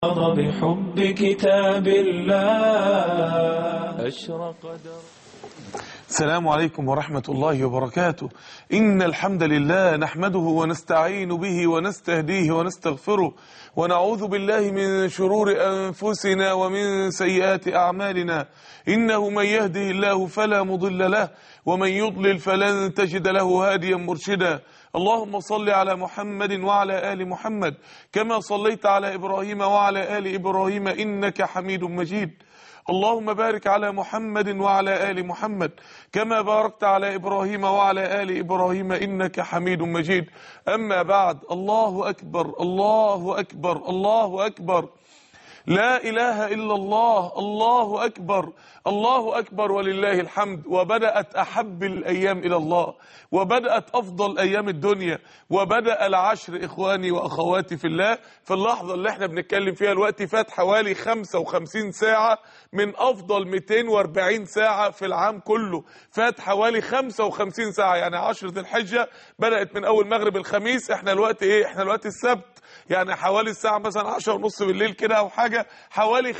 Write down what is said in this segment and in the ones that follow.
بحب كتاب الله أشرق السلام عليكم ورحمة الله وبركاته. إن الحمد لله نحمده ونستعين به ونستهديه ونستغفره ونعوذ بالله من شرور أنفسنا ومن سيئات أعمالنا. إنه من يهده الله فلا مضل له ومن يضلل فلن تجد له هاديا مرشدا. اللهم صل على محمد وعلى آل محمد كما صليت على إبراهيم وعلى آل إبراهيم إنك حميد مجيد. اللهم بارك على محمد وعلى آل محمد كما باركت على إبراهيم وعلى آل إبراهيم إنك حميد مجيد. أما بعد، الله أكبر الله أكبر الله أكبر، لا إله إلا الله، الله أكبر الله أكبر ولله الحمد. وبدأت أحب الأيام إلى الله، وبدأت أفضل أيام الدنيا، وبدأ العشر إخواني وأخواتي في الله. في اللحظة اللي احنا بنتكلم فيها الوقت فات حوالي 55 ساعة من أفضل 240 ساعة في العام كله. فات حوالي 55 ساعة، يعني 10 ذي الحجة بدأت من أول مغرب الخميس. احنا الوقت إيه؟ احنا الوقت السبت، يعني حوالي الساعة مثلا 10:30 بالليل كده أو حاجة. حوالي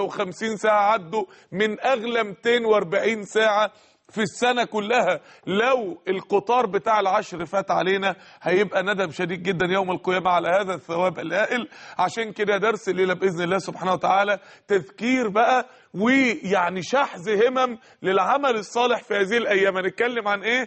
55 ساعة عدوا من أغلى 240 ساعة في السنة كلها. لو القطار بتاع العشر فات علينا هيبقى ندم شديد جدا يوم القيامة على هذا الثواب الهائل. عشان كده درس الليلة بإذن الله سبحانه وتعالى تذكير بقى، ويعني شحذ همم للعمل الصالح في هذه الأيام. هنتكلم عن إيه؟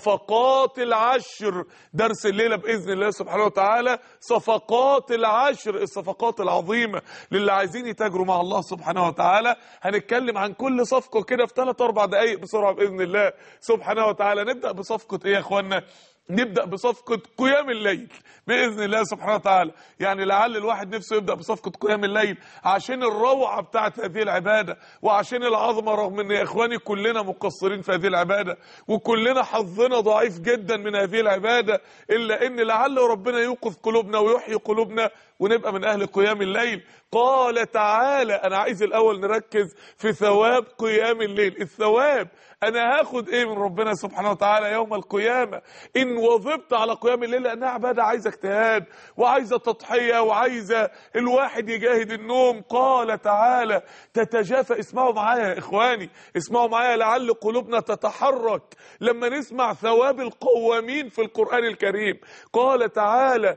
صفقات العشر. درس الليلة بإذن الله سبحانه وتعالى صفقات العشر، الصفقات العظيمة للي عايزين يتاجروا مع الله سبحانه وتعالى. هنتكلم عن كل صفقة كده في 3-4 دقايق بسرعة بإذن الله سبحانه وتعالى. نبدأ بصفقة إيه يا إخوانا؟ نبدأ بصفقة قيام الليل بإذن الله سبحانه وتعالى. يعني لعل الواحد نفسه يبدأ بصفقة قيام الليل عشان الروعة بتاعت هذه العبادة وعشان العظمة، رغم ان يا إخواني كلنا مقصرين في هذه العبادة وكلنا حظنا ضعيف جدا من هذه العبادة، إلا ان لعل ربنا يوقظ قلوبنا ويحيي قلوبنا ونبقى من أهل قيام الليل. قال تعالى، أنا عايز الأول نركز في ثواب قيام الليل. الثواب أنا هاخد إيه من ربنا سبحانه وتعالى يوم القيامة إن وظبت على قيام الليل؟ لأنها عبادة عايزة اجتهاد وعايزة تضحية وعايزة الواحد يجاهد النوم. قال تعالى تتجافى، اسمعوا معايا يا إخواني، اسمعوا معايا لعل قلوبنا تتحرك لما نسمع ثواب القوامين في القرآن الكريم. قال تعالى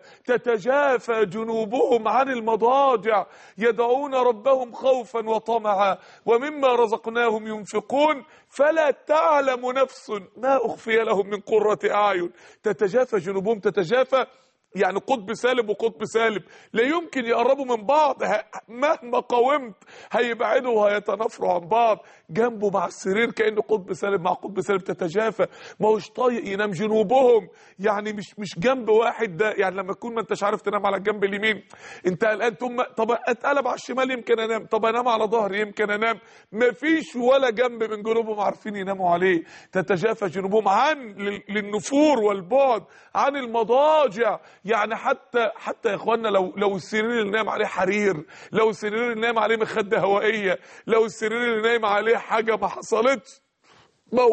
تتجافى جنوبهم عن المضاجع يدعون ربهم خوفا وطمعا ومما رزقناهم ينفقون فلا تعلم نفس ما أخفي لهم من قرة أعين. تتجافى جنوبهم، تتجافى يعني قطب سالب وقطب سالب، لا يمكن يقربوا من بعض، مهما قاومت هيبعدوا وهيتنافروا عن بعض. جنبه مع السرير كأنه قطب سالب مع قطب سالب، تتجافى، ما هوش طايق ينام. جنوبهم يعني مش جنب واحد، ده يعني لما تكون ما انتش عارف تنام على الجنب اليمين انت قلقان، طب اتقلب على الشمال يمكن انام، طب انام على ظهري يمكن انام، مفيش ولا جنب من جنوبهم عارفين يناموا عليه. تتجافى جنوبهم عن للنفور والبعد عن المضاجع. يعني حتى يا اخوانا لو السرير اللي نايم عليه حرير، لو السرير اللي نايم عليه مخده هوائيه، لو السرير اللي نايم عليه حاجه ما حصلتش، ما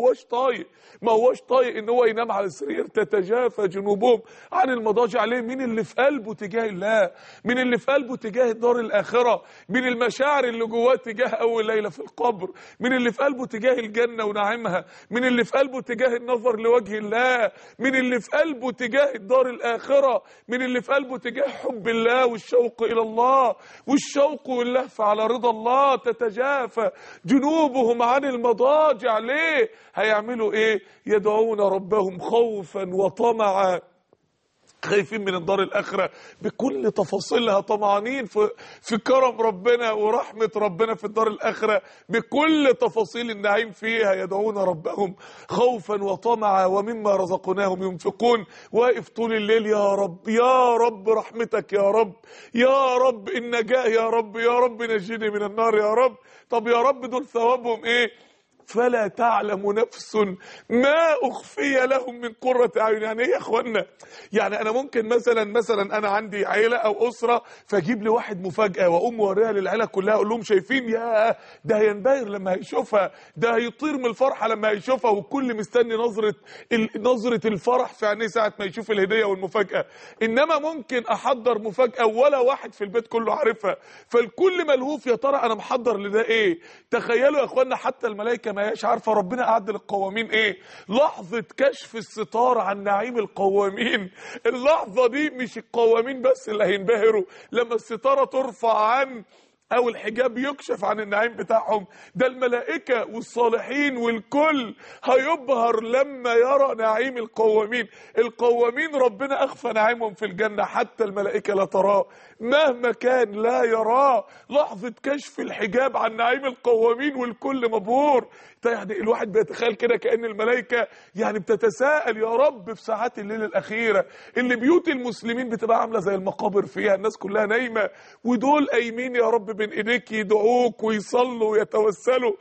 هوش طايق ان هو ينام على السرير. تتجافى جنوبهم عن المضاجع. ليه؟ مين اللي في قلبه تجاه الله، مين اللي في قلبه تجاه الدار الاخره، مين المشاعر اللي جواه تجاه اول ليله في القبر، مين اللي في قلبه تجاه الجنه ونعيمها، مين اللي في قلبه تجاه النظر لوجه الله، مين اللي في قلبه تجاه الدار الاخره، مين اللي في قلبه تجاه حب الله والشوق الى الله والشوق واللهف على رضا الله. تتجافى جنوبهم عن المضاجع. ليه؟ هيعملوا ايه؟ يدعون ربهم خوفا وطمعا، خايفين من الدار الآخرة بكل تفاصيلها، طمعانين في كرم ربنا ورحمة ربنا في الدار الآخرة بكل تفاصيل النعيم فيها. يدعون ربهم خوفا وطمعا ومما رزقناهم ينفقون. واقف طول الليل، يا رب يا رب رحمتك، يا رب يا رب النجاة، يا رب يا رب نجيني من النار يا رب. طب يا رب دول ثوابهم ايه؟ فلا تعلم نفس ما أخفي لهم من قرة أعين. يعني ايه يا اخوانا؟ يعني انا ممكن مثلا انا عندي عيلة او اسرة، فاجيب لي واحد مفاجأة واقوم موريها للعيلة كلها، اقول لهم شايفين؟ يا ده هينبهر لما هيشوفها، ده هيطير من الفرحة لما هيشوفها، والكل مستني نظرة الفرح في عينيه ساعة ما يشوف الهدية والمفاجأة. انما ممكن احضر مفاجأة ولا واحد في البيت كله عارفها، فالكل ملهوف يا ترى انا محضر لده ايه. تخيلوا يا اخوانا حتى الملائكة ما هياش عارفة ربنا قعد للقوامين ايه. لحظة كشف الستار عن نعيم القوامين، اللحظة دي مش القوامين بس اللي هينبهروا لما الستارة ترفع عن او الحجاب يكشف عن النعيم بتاعهم، ده الملائكة والصالحين والكل هيبهر لما يرى نعيم القوامين. القوامين ربنا اخفى نعيمهم في الجنة، حتى الملائكة لا تراه، مهما كان لا يراه. لحظة كشف الحجاب عن نعيم القوامين والكل مبهور. يعني الواحد بيتخيل كده كأن الملائكة يعني بتتساءل يا رب في ساعات الليل الأخيرة اللي بيوت المسلمين بتبقى عاملة زي المقابر فيها، الناس كلها نايمة ودول قايمين يا رب بين ايديك يدعوك ويصلوا ويتوسلوا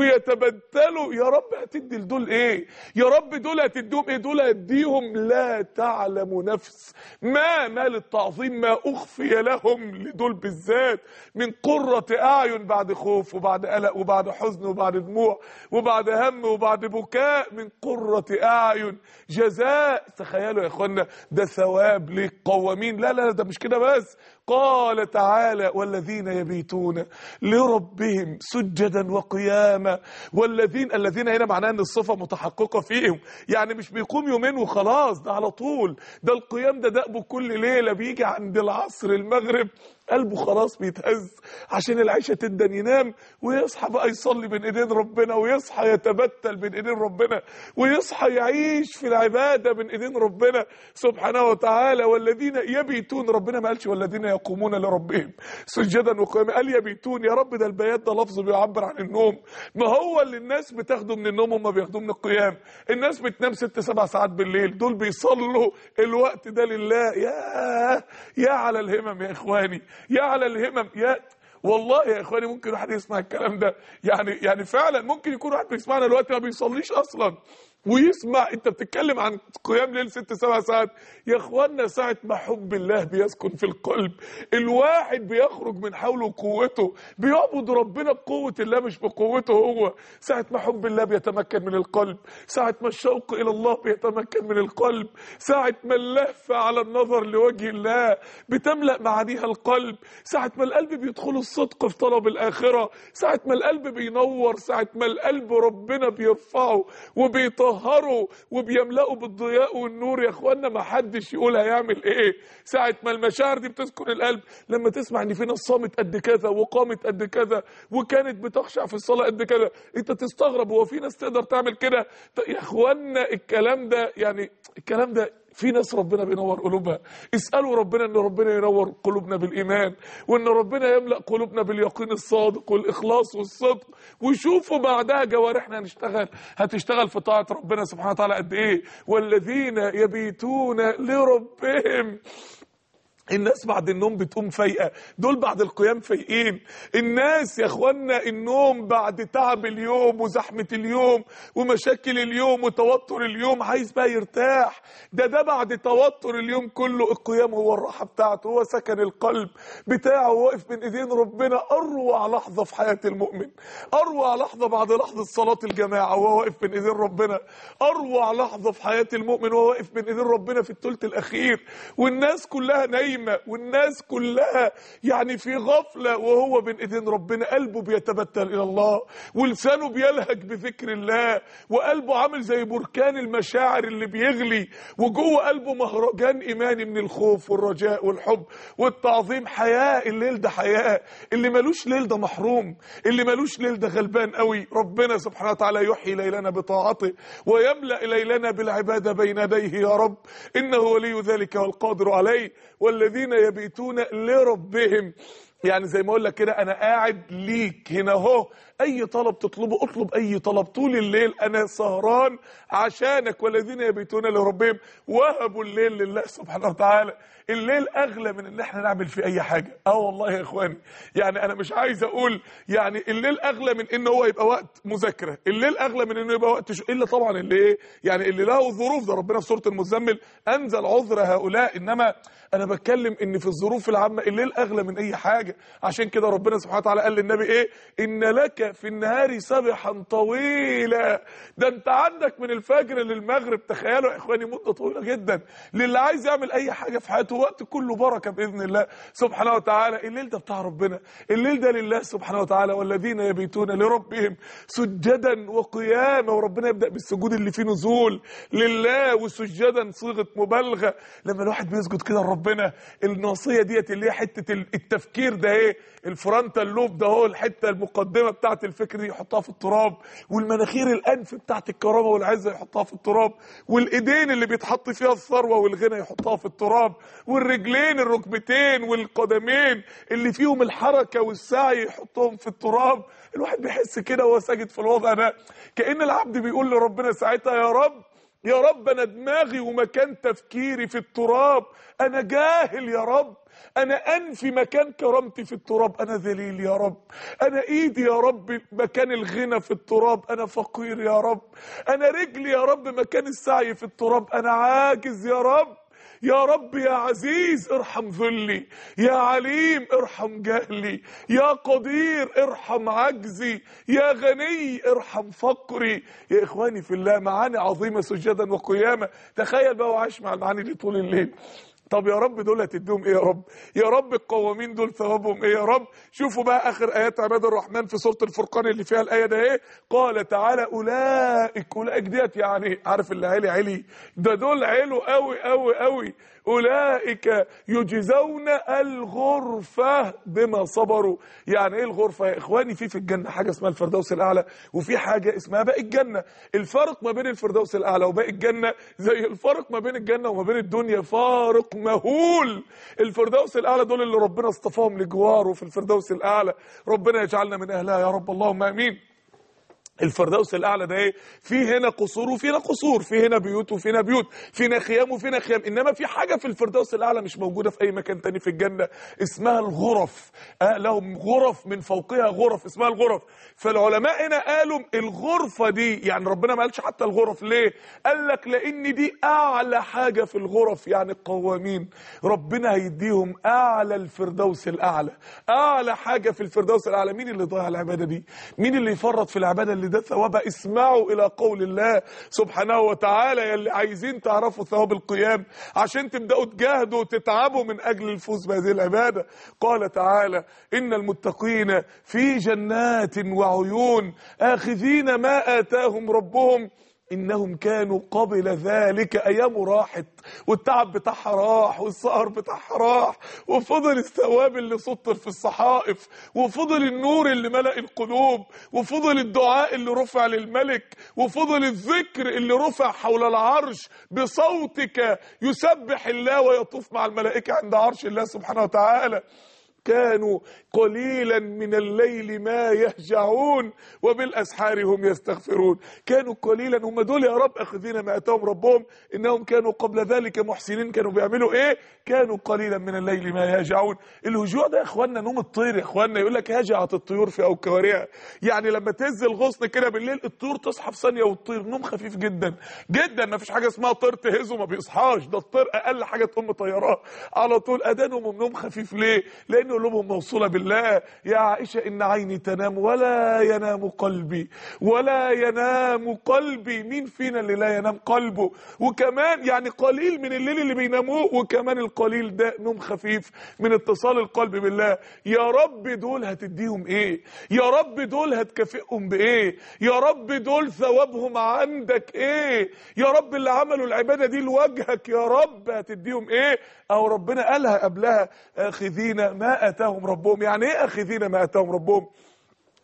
ويتبتلوا. يا رب هتدي لدول ايه؟ يا رب دول هتديهم ايه؟ دول هتديهم لا تعلم نفس ما للتعظيم ما أخفي لهم لدول بالذات من قرة أعين، بعد خوف وبعد قلق وبعد حزن وبعد دموع وبعد هم وبعد بكاء، من قرة أعين جزاء. تخيلوا يا اخوانا ده ثواب للقوامين. لا ده مش كده بس، قال تعالى والذين يبيتون لربهم سجدا وقياما. الذين هنا معناه ان الصفة متحققة فيهم، يعني مش بيقوم يومين وخلاص، ده على طول. ده القيام ده دأبه كل ليلة، بيجي عند العصر المغرب قلبه خلاص بيتهز عشان العيشة تدن، ينام ويصحى بقى يصلي بين ايدين ربنا، ويصحى يتبتل بين ايدين ربنا، ويصحى يعيش في العبادة بين ايدين ربنا سبحانه وتعالى. والذين يبيتون، ربنا ما قالش والذين يقومون لربهم سجدا وقياما، قال يبيتون. يا رب ده البيات ده لفظ بيعبر عن النوم، ما هو اللي الناس بتاخده من النوم هم بياخدوه من القيام. الناس بتنام 6-7 ساعات بالليل، دول بيصلوا الوقت ده لله. يا على الهمم يا اخواني، يا على الهمم. والله يا اخواني ممكن واحد يسمع الكلام ده، يعني فعلا ممكن يكون واحد بيسمعنا دلوقتي ما بيصليش اصلا ويسمع انت بتتكلم عن قيام ليل 6-7 ساعات. يا اخوانا ساعة ما حب الله بيسكن في القلب، الواحد بيخرج من حوله وقوته، بيعبد ربنا بقوة الله مش بقوته هو. ساعة ما حب الله بيتمكن من القلب، ساعة ما الشوق الى الله بيتمكن من القلب، ساعة ما اللهفة على النظر لوجه الله بتملأ معانيها القلب، ساعة ما القلب بيدخل الصدق في طلب الآخرة، ساعة ما القلب بينور، ساعة ما القلب ربنا بيرفعه وبيطهره وبيملأه بالضياء والنور. يا اخوانا ما حدش يقول هيعمل ايه. ساعة ما المشاعر دي بتسكن القلب، لما تسمع ان في ناس صامت قد كذا وقامت قد كذا وكانت بتخشع في الصلاة قد كذا، انت تستغرب هو في ناس تقدر تعمل كده؟ يا اخوانا الكلام ده الكلام ده في ناس ربنا بينور قلوبها. اسألوا ربنا ان ربنا ينور قلوبنا بالإيمان، وان ربنا يملأ قلوبنا باليقين الصادق والإخلاص والصدق، وشوفوا بعدها جوارحنا هتشتغل في طاعة ربنا سبحانه وتعالى قد ايه. والذين يبيتون لربهم، الناس بعد النوم بتقوم فايقة، دول بعد القيام فايقين. الناس يا اخوانا النوم بعد تعب اليوم وزحمة اليوم ومشاكل اليوم وتوتر اليوم عايز بقى يرتاح. ده بعد توتر اليوم كله القيام هو الراحة بتاعته، هو سكن القلب بتاعه، واقف بين ايدين ربنا. اروع لحظة في حياة المؤمن، اروع لحظة بعد لحظة صلاة الجماعة وهو واقف بين ايدين ربنا، اروع لحظة في حياة المؤمن وهو واقف بين ايدين ربنا في الثلث الاخير والناس كلها نايمة والناس كلها يعني في غفلة، وهو بين ايدين ربنا قلبه بيتبتل الى الله ولسانه بيلهج بذكر الله، وقلبه عامل زي بركان المشاعر اللي بيغلي، وجوه قلبه مهرجان ايماني من الخوف والرجاء والحب والتعظيم. حياة الليل ده حياة، اللي ملوش ليل ده محروم، اللي ملوش ليل ده غلبان قوي. ربنا سبحانه وتعالى يحيي ليلنا بطاعته ويملأ ليلنا بالعبادة بين يديه يا رب، إنه ولي ذلك والقادر عليه. والذين يبيتون لربهم، يعني زي ما اقول لك كده انا قاعد ليك هنا اهو، اي طلب تطلبه، اطلب اي طلب طول الليل، انا سهران عشانك، والذين يبيتون لربهم وهبوا الليل لله سبحانه وتعالى. الليل اغلى من ان احنا نعمل فيه اي حاجه. والله يا اخواني، يعني انا مش عايز اقول يعني الليل اغلى من ان هو يبقى وقت مذاكره، الليل اغلى من انه يبقى وقت الا طبعا اللي ايه يعني اللي له ظروف، ده ربنا في سوره المزمل انزل عذر هؤلاء، انما انا بتكلم ان في الظروف العامه الليل اغلى من اي حاجه. عشان كده ربنا سبحانه وتعالى قال للنبي ايه؟ ان لك في النهار سبحا طويلا. ده انت عندك من الفجر للمغرب، تخيلوا يا اخواني مده طويله جدا للي عايز يعمل اي حاجه في حياته، وقت كله بركه باذن الله سبحانه وتعالى. الليل ده بتاع ربنا، الليل ده لله سبحانه وتعالى، والذين يبيتون لربهم سجدا وقياما. وربنا يبدا بالسجود اللي فيه نزول لله، وسجدا صيغه مبالغه. لما الواحد بيسجد كده لربنا، الناصيه ديت اللي هي حته التفكير ده ايه، الفرونتال لوب ده هو الحته المقدمه بتاعه الفكر دي يحطها في التراب، والمناخير الانف بتاعه الكرامه والعزه يحطها في التراب، والايدين اللي بيتحط فيها الثروه والغنى يحطها في التراب، والرجلين الركبتين والقدمين اللي فيهم الحركه والسعي يحطهم في التراب. الواحد بيحس كده وهو ساجد في الوضع ده كأن العبد بيقول لربنا ساعتها يا رب، يا رب انا دماغي ومكان تفكيري في التراب، انا جاهل يا رب، انا انفي مكان كرامتي في التراب، انا ذليل يا رب، انا ايدي يا رب مكان الغنى في التراب، انا فقير يا رب، انا رجلي يا رب مكان السعي في التراب، انا عاجز يا رب. يا رب يا عزيز ارحم ذلي، يا عليم ارحم جهلي، يا قدير ارحم عجزي، يا غني ارحم فقري. يا اخواني في الله، معاني عظيمه سجدا وقياما. تخيل بقى وعاش مع المعاني دي طول الليل. طب يا رب دول هتديهم ايه يا رب؟ يا رب القوامين دول ثوابهم ايه يا رب؟ شوفوا بقى اخر ايات عباد الرحمن في سوره الفرقان اللي فيها الايه ده ايه؟ قال تعالى اولئك ديت، يعني عارف اللي علي ده، دول علوا قوي قوي قوي. اولئك يجزون الغرفه بما صبروا. يعني ايه الغرفه يا اخواني؟ في الجنه حاجه اسمها الفردوس الاعلى، وفي حاجه اسمها باقي الجنه. الفرق ما بين الفردوس الاعلى وباقي الجنه زي الفرق ما بين الجنه وما بين الدنيا، فارق مهول. الفردوس الاعلى دول اللي ربنا اصطفاهم لجواره في الفردوس الاعلى، ربنا يجعلنا من اهلها يا رب، اللهم امين. الفردوس الاعلى ده ايه؟ في هنا قصور وفينا قصور، في هنا بيوت وفينا بيوت، فينا خيام وفينا خيام، انما في حاجه في الفردوس الاعلى مش موجوده في اي مكان تاني في الجنه، اسمها الغرف. لهم غرف من فوقها غرف اسمها الغرف. فالعلماء هنا قالوا الغرفه دي، يعني ربنا ما قالش حتى الغرف ليه؟ قال لك لان دي اعلى حاجه في الغرف، يعني القوامين ربنا هيديهم اعلى الفردوس الاعلى، اعلى حاجه في الفردوس الاعلى. مين اللي ضيع العباده دي؟ مين اللي يفرط في العباده اللي ده ثوابها؟ اسمعوا الى قول الله سبحانه وتعالى، يا اللي عايزين تعرفوا ثواب القيام عشان تبداوا تجاهدوا وتتعبوا من اجل الفوز بهذه العباده. قال تعالى ان المتقين في جنات وعيون اخذين ما اتاهم ربهم انهم كانوا قبل ذلك. ايامه راحت والتعب بتاعها راح والسهر بتاعها راح، وفضل الثواب اللي سطر في الصحائف، وفضل النور اللي ملأ القلوب، وفضل الدعاء اللي رفع للملك، وفضل الذكر اللي رفع حول العرش بصوتك يسبح الله ويطوف مع الملائكة عند عرش الله سبحانه وتعالى. كانوا قليلا من الليل ما يهجعون وبالأسحار هم يستغفرون. كانوا قليلا، هم دول يا رب أخذين ما أتاهم ربهم إنهم كانوا قبل ذلك محسنين. كانوا بيعملوا إيه؟ كانوا قليلا من الليل ما يهجعون. الهجوع ده يا إخواننا نوم الطير يا إخواننا، يقول لك هجعت الطيور في أوكارها، يعني لما تهز الغصن كده بالليل الطيور تصحى في ثانية، والطير نوم خفيف جدا جدا، ما فيش حاجة اسمها طير تهزه ما بيصحاش، ده الطير أقل حاجة تقوم طيراه على طول. أدانهم نوم خفيف ليه؟ لأن قلوبهم موصولة بالله. يا عائشة إن عيني تنام ولا ينام قلبي، ولا ينام قلبي. مين فينا اللي لا ينام قلبه؟ وكمان يعني قليل من الليل اللي بيناموه، وكمان القليل ده نوم خفيف من اتصال القلب بالله. يا رب دول هتديهم ايه؟ يا رب دول هتكافئهم بايه؟ يا رب دول ثوابهم عندك ايه؟ يا رب اللي عملوا العبادة دي لوجهك يا رب هتديهم ايه؟ او ربنا قالها قبلها اخذين ما اتاهم ربهم. يعني ايه اخذين ما اتاهم ربهم؟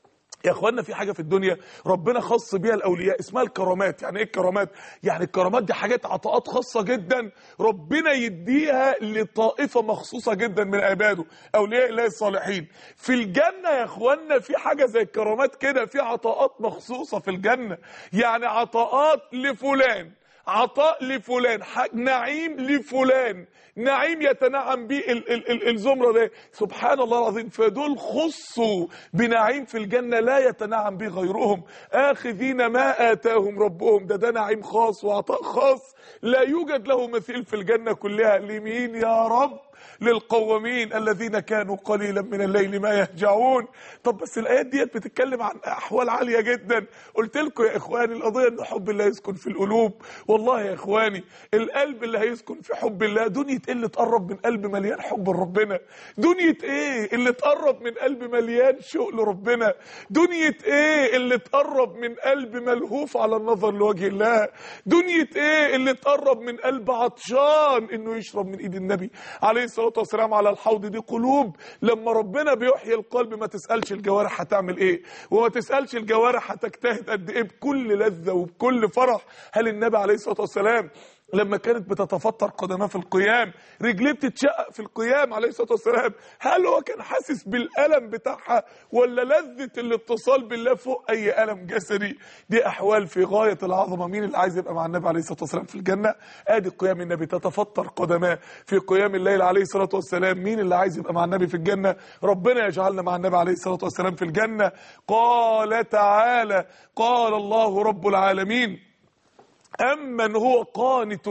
يا اخوانا في حاجه في الدنيا ربنا خص بيها الاولياء اسمها الكرامات. يعني ايه الكرامات؟ يعني الكرامات دي حاجات عطاءات خاصه جدا ربنا يديها لطائفه مخصوصه جدا من عباده اولياء الله الصالحين. في الجنه يا اخوانا في حاجه زي الكرامات كده، في عطاءات مخصوصه في الجنه. يعني عطاءات لفلان، عطاء لفلان، نعيم لفلان، نعيم يتنعم به الزمرة ده، سبحان الله العظيم. فدول خصوا بنعيم في الجنة لا يتنعم به غيرهم، آخذين ما آتاهم ربهم. ده نعيم خاص وعطاء خاص لا يوجد له مثيل في الجنة كلها. لمين يا رب؟ للقوامين الذين كانوا قليلا من الليل ما يهجعون. طب بس الايات ديت بتتكلم عن احوال عاليه جدا. قلت لكم يا اخواني القضيه ان حب الله يسكن في القلوب. والله يا اخواني القلب اللي هيسكن في حب الله دنيا ايه اللي تقرب من قلب مليان حب لربنا؟ دنيا ايه اللي تقرب من قلب مليان شوق لربنا؟ دنيا ايه اللي تقرب من قلب ملهوف على النظر لوجه الله؟ دنيا ايه اللي تقرب من قلب عطشان انه يشرب من ايد النبي عليه الصلاة والسلام على الحوض؟ دي قلوب لما ربنا بيحيي القلب ما تسألش الجوارح هتعمل ايه، وما تسألش الجوارح هتجتهد قد ايه بكل لذة وبكل فرح. هل النبي عليه الصلاة والسلام لما كانت بتتفطر قدماه في القيام، رجليه بتتشقق في القيام عليه الصلاة والسلام، هل هو كان حاسس بالألم بتاعها ولا لذة الاتصال بالله فوق أي ألم جسدي؟ دي أحوال في غاية العظمة. مين اللي عايز يبقى مع النبي عليه الصلاة والسلام في الجنة؟ آدي قيام النبي تتفطر قدماه في قيام الليل عليه الصلاة والسلام. مين اللي عايز يبقى مع النبي في الجنة؟ ربنا يجعلنا مع النبي عليه الصلاة والسلام في الجنة. قال تعالى: قال الله رب العالمين: أمن هو قانت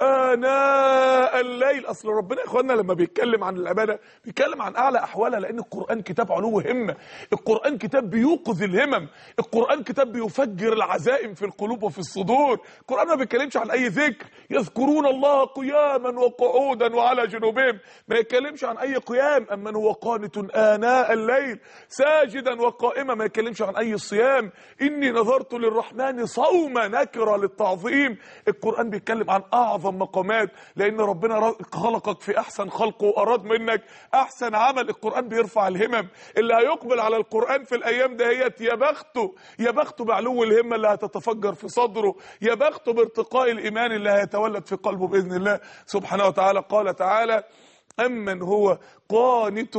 آناء الليل. أصل ربنا يا إخواننا لما بيتكلم عن العبادة بيتكلم عن أعلى أحوالها، لأن القرآن كتاب علو همة، القرآن كتاب بيوقظ الهمم، القرآن كتاب بيفجر العزائم في القلوب وفي الصدور. القرآن ما بيتكلمش عن أي ذكر، يذكرون الله قياما وقعودا وعلى جنوبهم، ما يتكلمش عن أي قيام. أمن هو قانت آناء الليل ساجدا وقائما، ما يتكلمش عن أي صيام. إني نظرت للرحمن صوما، نكرة للتعظيم. القرآن بيتكلم عن أعظم مقامات، لأن ربنا خلقك في أحسن خلق وأراد منك أحسن عمل. القرآن بيرفع الهمم. اللي هيقبل على القرآن في الأيام دهيت يا بخته، يا بخته بعلو الهمة اللي هتتفجر في صدره، يا بخته بارتقاء الإيمان اللي هيتولد في قلبه بإذن الله سبحانه وتعالى. قال تعالى: أمن هو قانت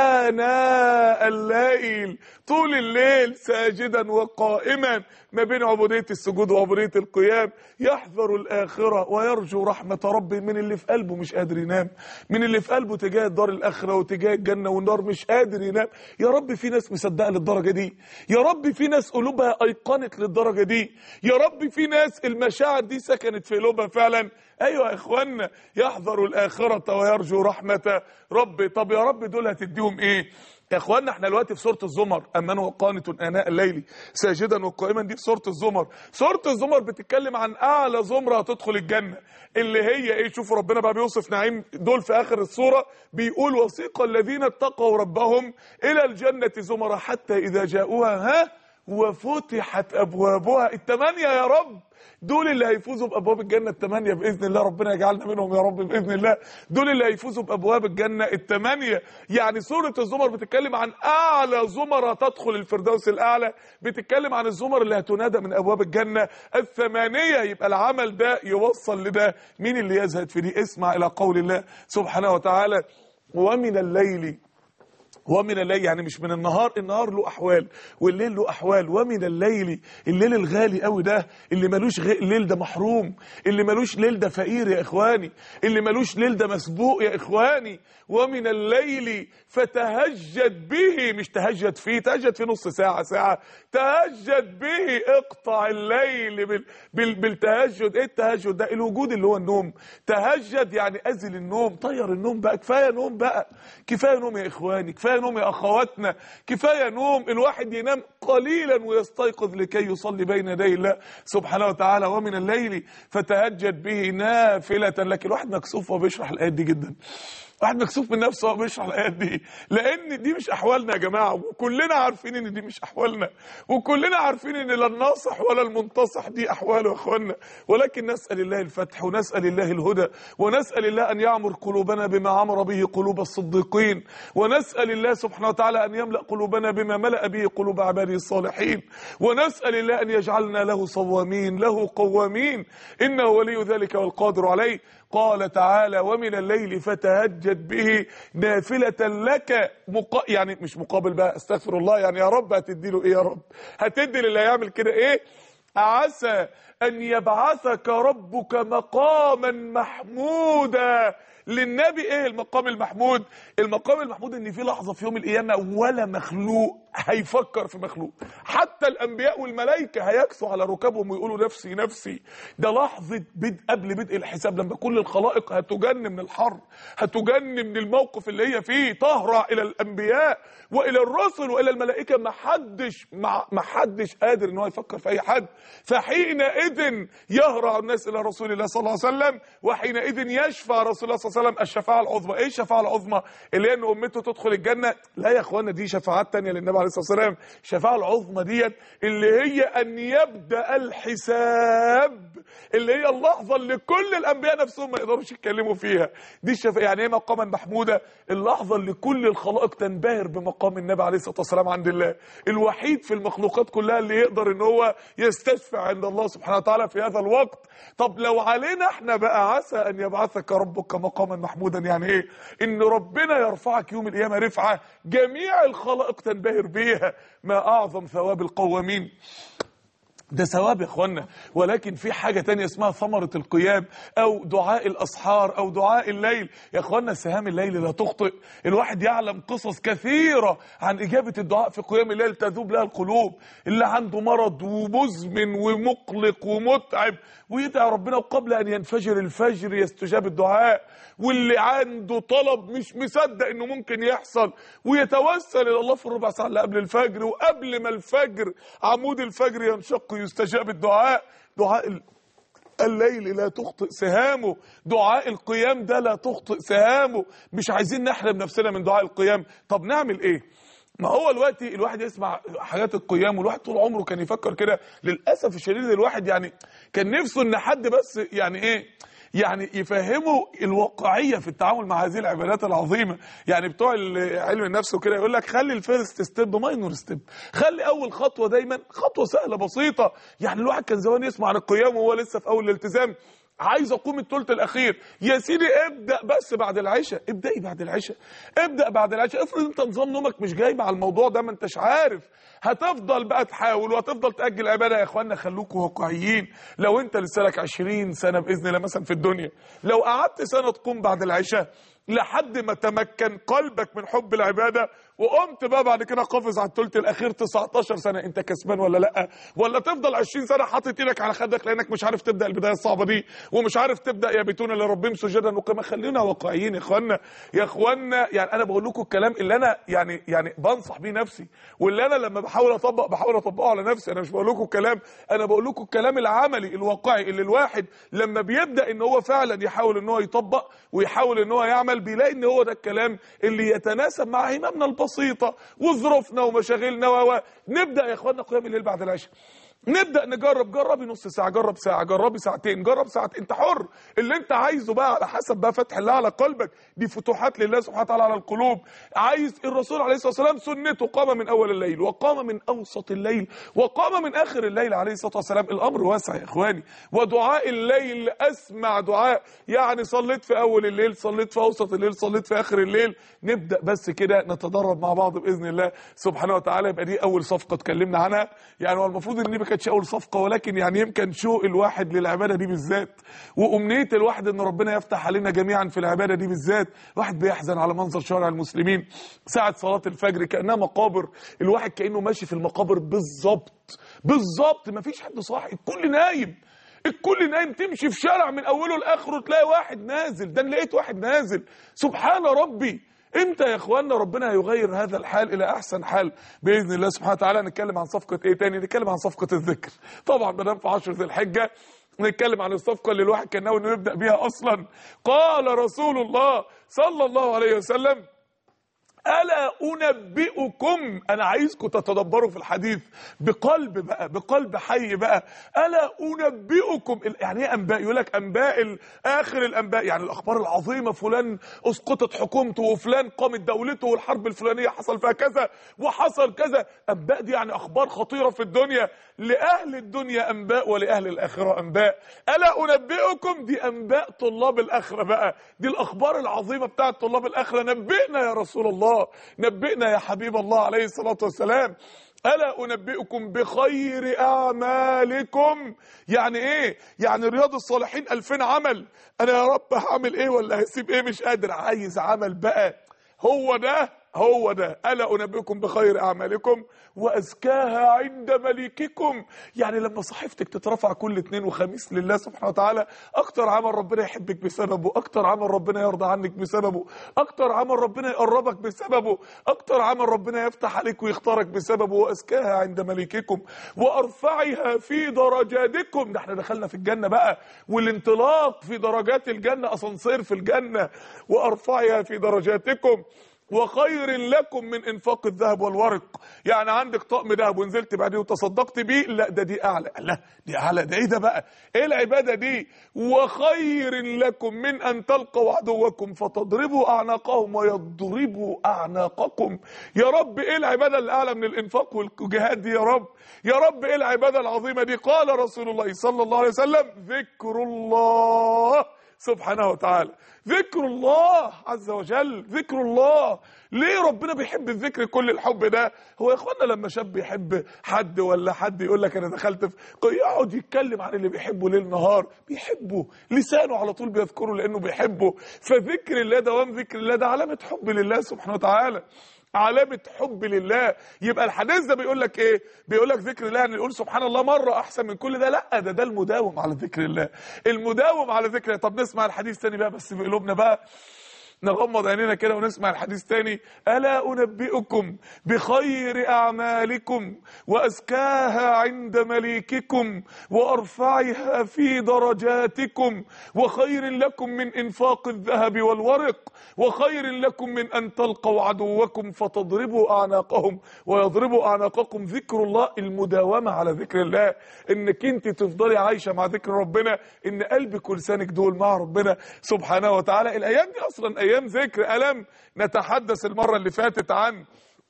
آناء الليل، طول الليل ساجدا وقائما، ما بين عبودية السجود وعبودية القيام، يحذر الآخرة ويرجو رحمة ربه. من اللي في قلبه مش قادر ينام، من اللي في قلبه تجاه الدار الآخرة وتجاه الجنة والنار مش قادر ينام. يا رب في ناس مصدقة للدرجة دي، يا رب في ناس قلوبها أيقنت للدرجة دي، يا رب في ناس المشاعر دي سكنت في قلوبها فعلا. ايوه يا اخوانا، يحذر الاخره ويرجو رحمه ربي. طب يا رب دول هتديهم ايه يا اخوانا؟ احنا دلوقتي في سوره الزمر، امن هو قانت اناء الليل ساجدا وقائما. دي في سوره الزمر. سوره الزمر بتتكلم عن اعلى زمره هتدخل الجنه، اللي هي ايه؟ شوفوا ربنا بقى بيوصف نعيم دول في اخر السوره، بيقول: وسيق الذين اتقوا ربهم الى الجنه زمرا حتى اذا جاءوها وفتحت ابوابها. الثمانيه يا رب، دول اللي هيفوزوا بابواب الجنه الثمانيه باذن الله، ربنا يجعلنا منهم يا رب باذن الله. دول اللي هيفوزوا بابواب الجنه الثمانيه. يعني سوره الزمر بتتكلم عن اعلى زمره تدخل الفردوس الاعلى، بتتكلم عن الزمر اللي هتنادى من ابواب الجنه الثمانيه. يبقى العمل ده يوصل لده. مين اللي يزهد في دي؟ اسمع الى قول الله سبحانه وتعالى: ومن الليل يعني مش من النهار، النهار له احوال والليل له احوال. ومن الليل، الليل الغالي قوي ده، اللي ملوش ليل ده محروم، اللي ملوش ليل ده فقير يا اخواني، اللي ملوش ليل ده مسبوق يا اخواني. ومن الليل فتهجد به، مش تهجد فيه، تهجد فيه نص ساعة ساعة، تهجد به، اقطع الليل بالتهجد. ايه التهجد ده؟ الوجود اللي هو النوم. تهجد يعني ازل النوم، طير النوم بقى، كفاية نوم بقى، كفاية نوم يا اخواني، كفاية نوم يا اخواتنا، كفاية نوم. الواحد ينام قليلا ويستيقظ لكي يصلي بين يدي الله سبحانه وتعالى. ومن الليل فتهجد به نافلة لك. الواحد مكسوف وبيشرح الآيات دي جدا، واحد مكسوف من نفسه وهو بيشرح الايات دي، لان دي مش احوالنا يا جماعه، وكلنا عارفين ان دي مش احوالنا، وكلنا عارفين ان لا الناصح ولا المنتصح دي احواله يا اخوانا. ولكن نسال الله الفتح، ونسال الله الهدى، ونسال الله ان يعمر قلوبنا بما عمر به قلوب الصديقين، ونسال الله سبحانه وتعالى ان يملا قلوبنا بما ملا به قلوب عباده الصالحين، ونسال الله ان يجعلنا له صوامين له قوامين، انه ولي ذلك والقادر عليه. قال تعالى: ومن الليل فتهجد به نافلة لك، يعني مش مقابل بقى، استغفر الله، يعني يا رب هتدي له ايه؟ يا رب هتدي للي هيعمل كده ايه؟ عسى ان يبعثك ربك مقاما محمودا. للنبي ايه المقام المحمود؟ المقام المحمود ان في لحظه في يوم القيامه ولا مخلوق هيفكر في مخلوق، حتى الانبياء والملائكه هيكسوا على ركابهم ويقولوا نفسي نفسي. ده لحظه قبل بدء الحساب، لما كل الخلائق هتجن من الحر، هتجن من الموقف اللي هي فيه، تهرع الى الانبياء والى الرسل والى الملائكه، ما حدش قادر ان هو يفكر في اي حد. فحينئذ يهرع الناس الى رسول الله صلى الله عليه وسلم، وحينئذ يشفع رسول الله صلى الله عليه وسلم الشفاعه العظمى. ايه الشفاعه العظمى؟ اللي هي ان امته تدخل الجنه. لا يا اخوانا، دي شفاعات تانية للنبي عليه الصلاه والسلام. الشفاعه العظمى ديت اللي هي ان يبدا الحساب، اللي هي اللحظه اللي كل الانبياء نفسهم ما يقدروش يتكلموا فيها. دي الشفاعه. يعني ايه مقاما محمودا؟ اللحظه اللي كل الخلائق تنبهر بمقام النبي عليه الصلاه والسلام عند الله، الوحيد في المخلوقات كلها اللي يقدر ان هو يستشفع عند الله سبحانه وتعالى في هذا الوقت. طب لو علينا احنا بقى، عسى ان يبعثك ربك مقاما محمودا، يعني ايه؟ ان ربنا يرفعك يوم القيامه رفعه جميع الخلائق تنبهر بيها. ما اعظم ثواب القوامين. ده ثواب يا اخوانا. ولكن في حاجة تانية اسمها ثمرة القيام، او دعاء الاسحار، او دعاء الليل. يا اخوانا سهام الليل لا تخطئ. الواحد يعلم قصص كثيرة عن اجابة الدعاء في قيام الليل تذوب لها القلوب. اللي عنده مرض ومزمن ومقلق ومتعب ويدعي ربنا، وقبل ان ينفجر الفجر يستجاب الدعاء. واللي عنده طلب مش مصدق انه ممكن يحصل ويتوسل الى الله في الربع ساعة اللي قبل الفجر، وقبل ما الفجر عمود الفجر ينشق يستجاب الدعاء. دعاء الليل لا تخطئ سهامه، دعاء القيام ده لا تخطئ سهامه. مش عايزين نحرم نفسنا من دعاء القيام. طب نعمل ايه؟ ما هو دلوقتي الواحد يسمع حاجات القيام، والواحد طول عمره كان يفكر كده. للاسف الشديد الواحد يعني كان نفسه ان حد بس يعني ايه، يعني يفهموا الواقعيه في التعامل مع هذه العبادات العظيمه. يعني بتوع علم النفس وكده يقول لك خلي الفيرست ستيب ماينور ستيب، خلي اول خطوه دايما خطوه سهله بسيطه. يعني الواحد كان زمان يسمع عن القيام وهو لسه في اول الالتزام، عايز اقوم الثلث الاخير. يا سيدي ابدا بس بعد العشاء، ابدأي بعد العشاء، ابدا بعد العشاء. افرض انت نظام نومك مش جاي مع الموضوع ده، ما انتش عارف، هتفضل بقى تحاول وهتفضل تاجل العباده. يا اخوانا خلوكوا واقعيين. لو انت لسه لك 20 سنه باذن الله مثلا في الدنيا، لو قعدت سنه تقوم بعد العشاء لحد ما تمكن قلبك من حب العباده، وقمت بقى بعد كده قافز على الثلث الاخير 19 سنه، انت كسبان ولا لا؟ ولا تفضل 20 سنه حاطط ايدك على خدك لانك مش عارف تبدا البدايه الصعبه دي، ومش عارف تبدا يبيتون لربهم سجدا وقياما؟ خلينا واقعيين يا اخوانا. يا اخوانا يعني انا بقول لكم الكلام اللي انا يعني بنصح بيه نفسي، واللي انا لما بحاول اطبقه على نفسي. انا مش بقول لكم الكلام، انا بقول لكم الكلام العملي الواقعي اللي الواحد لما بيبدا ان هو فعلا يحاول ان هو يطبق ويحاول ان هو يعمل، بيلاقي ان هو ده الكلام اللي يتناسب مع هممنا البسيطه وظروفنا ومشاغلنا. نبدا يا اخوانا قيام الليل بعد العشاء، نبدا نجرب. جربي نص ساعه، جرب ساعه، جربي ساعتين، جرب ساعتين، انت حر. اللي انت عايزه بقى على حسب بقى فتح الله على قلبك. دي فتوحات لله سبحانه وتعالى على القلوب. عايز الرسول عليه الصلاه والسلام سنته قام من اول الليل، وقام من اوسط الليل، وقام من اخر الليل عليه الصلاه والسلام. الامر واسع يا اخواني. ودعاء الليل اسمع دعاء. يعني صليت في اول الليل، صليت في اوسط الليل، صليت في اخر الليل. نبدا بس كده نتدرب مع بعض باذن الله سبحانه وتعالى. يبقى دي اول صفقه اتكلمنا عنها. يعني هو المفروض ان ما كانتش اول صفقه، ولكن يعني يمكن شوق الواحد للعباده دي بالذات، وامنيه الواحد ان ربنا يفتح علينا جميعا في العباده دي بالذات. الواحد بيحزن على منظر شوارع المسلمين ساعه صلاه الفجر كانها مقابر. الواحد كانه ماشي في المقابر بالظبط. مفيش حد صاحي، الكل نايم، الكل نايم. تمشي في شارع من اوله لاخره تلاقي واحد نازل. ده لقيت واحد نازل، سبحان ربي. امتى يا اخواننا ربنا هيغير هذا الحال الى احسن حال باذن الله سبحانه وتعالى؟ نتكلم عن صفقه ايه تاني؟ نتكلم عن صفقه الذكر. طبعا ما دام في 10 ذي الحجه، نتكلم عن الصفقة اللي الواحد كان ناوي انه يبدأ بيها اصلا. قال رسول الله صلى الله عليه وسلم: ألا أنبئكم، أنا عايزكم تتدبروا في الحديث بقلب بقى، بقلب حي بقى. ألا أنبئكم، يعني إيه أنباء؟ يقول لك أنباء آخر الأنباء، يعني الأخبار العظيمة، فلان أسقطت حكومته وفلان قامت دولته والحرب الفلانية حصل فيها كذا وحصل كذا. أنباء دي يعني أخبار خطيرة في الدنيا، لأهل الدنيا أنباء ولأهل الآخرة أنباء. ألا أنبئكم، دي أنباء طلاب الآخرة بقى، دي الأخبار العظيمة بتاعت طلاب الآخرة. نبئنا يا رسول الله، نبئنا يا حبيب الله عليه الصلاة والسلام. ألا أنبئكم بخير أعمالكم، يعني إيه؟ يعني رياض الصالحين 2000 عمل، أنا يا رب هعمل إيه ولا هسيب إيه؟ مش قادر، عايز عمل بقى. هو ده هو ده. ألا أنبئكم بخير أعمالكم وأزكاها عند مليككم، يعني لما صحيفتك تترفع كل اثنين وخميس لله سبحانه وتعالى، أكتر عمل ربنا يحبك بسببه، أكتر عمل ربنا يرضى عنك بسببه، أكتر عمل ربنا يقربك بسببه، أكتر عمل ربنا يفتح عليك ويختارك بسببه. وأزكاها عند مليككم وأرفعها في درجاتكم، ده احنا دخلنا في الجنة بقى، والانطلاق في درجات الجنة أسانسير في الجنة. وأرفعها في درجاتكم وخير لكم من انفاق الذهب والورق، يعني عندك طقم ذهب ونزلت بعدين وتصدقت بيه، لا ده دي اعلى، لا دي اعلى، ده ايه ده بقى؟ ايه العباده دي؟ وخير لكم من ان تلقوا عدوكم فتضربوا اعناقهم ويضربوا اعناقكم. يا رب ايه العباده اللي اعلى من الانفاق والجهاد دي يا رب؟ يا رب ايه العباده العظيمه دي؟ قال رسول الله صلى الله عليه وسلم: ذكر الله سبحانه وتعالى، ذكر الله عز وجل، ذكر الله. ليه ربنا بيحب الذكر كل الحب ده؟ هو يا اخوانا لما شاب يحب حد ولا حد يقول لك انا دخلت في، يقعد يتكلم عن اللي بيحبه ليل نهار، بيحبه، لسانه على طول بيذكره لانه بيحبه. فذكر الله، دوام ذكر الله، ده علامة حب لله سبحانه وتعالى، علامة حب لله. يبقى الحديث ده بيقول لك ايه؟ بيقول لك ذكر الله يعني نقول سبحان الله مرة احسن من كل ده؟ لا، ده المداوم على ذكر الله، المداوم على ذكر الله. طب نسمع الحديث تاني بقى بس بقلوبنا بقى، نغمض عينينا كده ونسمع الحديث تاني. ألا أنبئكم بخير أعمالكم وأزكاها عند مليككم وأرفعها في درجاتكم وخير لكم من إنفاق الذهب والورق وخير لكم من أن تلقوا عدوكم فتضربوا أعناقهم ويضربوا أعناقكم. ذكر الله، المداومة على ذكر الله، إنك أنت تفضلي عايشة مع ذكر ربنا، إن قلبك ولسانك دول مع ربنا سبحانه وتعالى. الأيام دي أصلا أيام ذكر. ألم نتحدث المرة اللي فاتت عن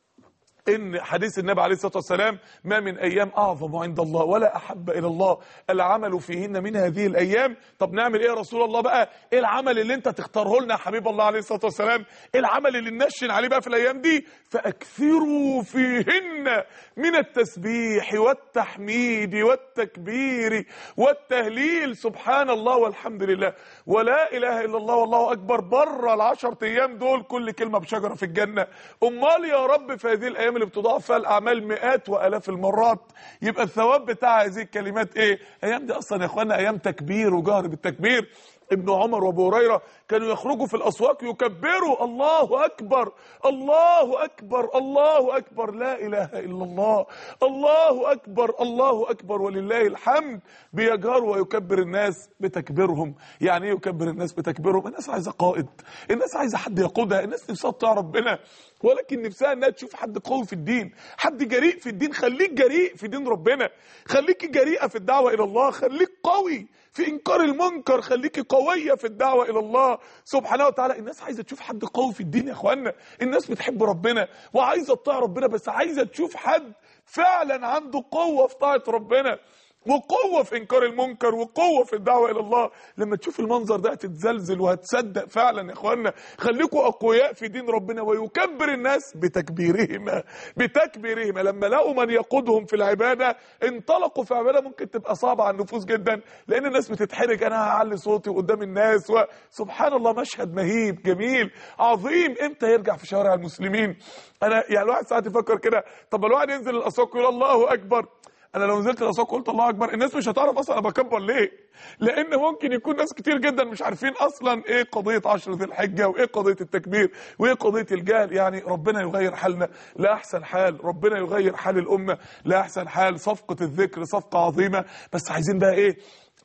إن حديث النبي عليه الصلاة والسلام: ما من أيام أعظم عند الله ولا أحب إلى الله العمل فيهن من هذه الأيام. طب نعمل إيه يا رسول الله بقى؟ إيه العمل اللي أنت تختاره لنا يا حبيب الله عليه الصلاة والسلام؟ إيه العمل اللي ننشن عليه بقى في الأيام دي؟ فأكثروا فيهن من التسبيح والتحميد والتكبير والتهليل، سبحان الله والحمد لله ولا إله إلا الله والله أكبر. بره ال10 أيام دول كل كلمة بشجرة في الجنة. أمال يا رب في هذه الأيام اللي بتضاعف فيها الأعمال مئات وآلاف المرات، يبقى الثواب بتاع هذه الكلمات إيه؟ أيام دي أصلا يا إخوانا أيام تكبير وجهر بالتكبير. ابن عمر وابو هريره كانوا يخرجوا في الاسواق يكبروا: الله اكبر الله اكبر الله اكبر، لا اله الا الله، الله اكبر الله اكبر ولله الحمد. بيجهروا ويكبر الناس بتكبيرهم. يعني ايه يكبر الناس بتكبيرهم؟ الناس عايزه قائد، الناس عايزه حد يقودها، الناس نفسها تطيع ربنا، ولكن نفسها انها تشوف حد قوي في الدين، حد جريء في الدين. خليك جريء في دين ربنا، خليك جريئه في الدعوه الى الله، خليك قوي في انكار المنكر، خليكي قويه في الدعوه الى الله سبحانه وتعالى. الناس عايزه تشوف حد قوي في الدين يا اخوانا، الناس بتحب ربنا وعايزه تطيع ربنا، بس عايزه تشوف حد فعلا عنده قوه في طاعه ربنا وقوة في إنكار المنكر وقوة في الدعوة إلى الله. لما تشوف المنظر ده هتتزلزل وهتصدق فعلا يا إخوانا. خليكوا أقوياء في دين ربنا. ويكبر الناس بتكبيرهما بتكبيرهما. لما لقوا من يقودهم في العبادة انطلقوا في عبادة ممكن تبقى صعبة على النفوس جدا، لأن الناس بتتحرج: أنا هعلي صوتي قدام الناس. وسبحان الله مشهد مهيب جميل عظيم. إمتى يرجع في شوارع المسلمين؟ أنا يعني الواحد ساعات يفكر كده، طب الواحد ينزل الأسواق يقول الله أكبر. انا لو نزلت الاسواق قلت الله اكبر الناس مش هتعرف اصلا انا بكبر ليه، لان ممكن يكون ناس كتير جدا مش عارفين اصلا ايه قضيه 10 ذي الحجه وايه قضيه التكبير وايه قضيه الجهل. يعني ربنا يغير حالنا لاحسن حال، ربنا يغير حال الامه لاحسن حال. صفقه الذكر صفقه عظيمه، بس عايزين بقى ايه؟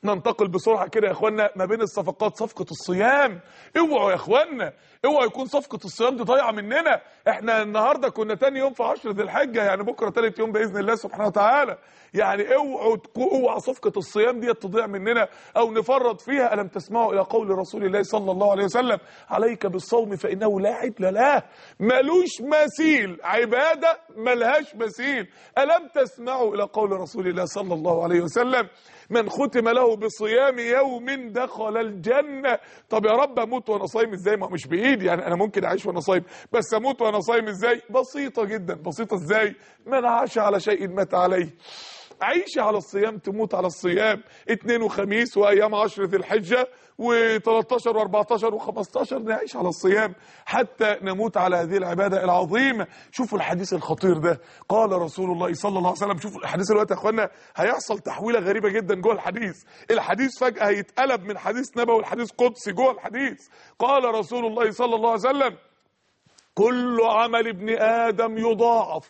ننتقل بسرعه كده يا اخوانا ما بين الصفقات صفقه الصيام. اوعوا يا اخوانا، اوعوا يكون صفقه الصيام دي ضايعه مننا. احنا النهارده كنا تاني يوم في 10 ذي الحجه، يعني بكره تالت يوم باذن الله سبحانه وتعالى. يعني اوعى صفقه الصيام دي تضيع مننا او نفرط فيها. الم تسمعوا الى قول رسول الله صلى الله عليه وسلم: عليك بالصوم فانه لا عدل له، ملوش مثيل، عباده ملهاش مثيل. الم تسمعوا الى قول رسول الله صلى الله عليه وسلم: من ختم له بصيام يوم دخل الجنه. طب يا رب اموت وانا صايم ازاي؟ ما مش بايدي، يعني انا ممكن اعيش وانا صايم، بس اموت وانا صايم ازاي؟ بسيطه جدا. بسيطه ازاي؟ من عاش على شيء مات عليه. عيش على الصيام تموت على الصيام. اثنين وخميس وايام 10 ذي الحجه و13 و14 و15 نعيش على الصيام حتى نموت على هذه العباده العظيمه. شوفوا الحديث الخطير ده، قال رسول الله صلى الله عليه وسلم. شوفوا الحديث دلوقتي يا اخوانا هيحصل تحويله غريبه جدا جوه الحديث. الحديث فجاه هيتقلب من حديث نبوي لحديث قدسي جوه الحديث. قال رسول الله صلى الله عليه وسلم: كل عمل ابن ادم يضاعف،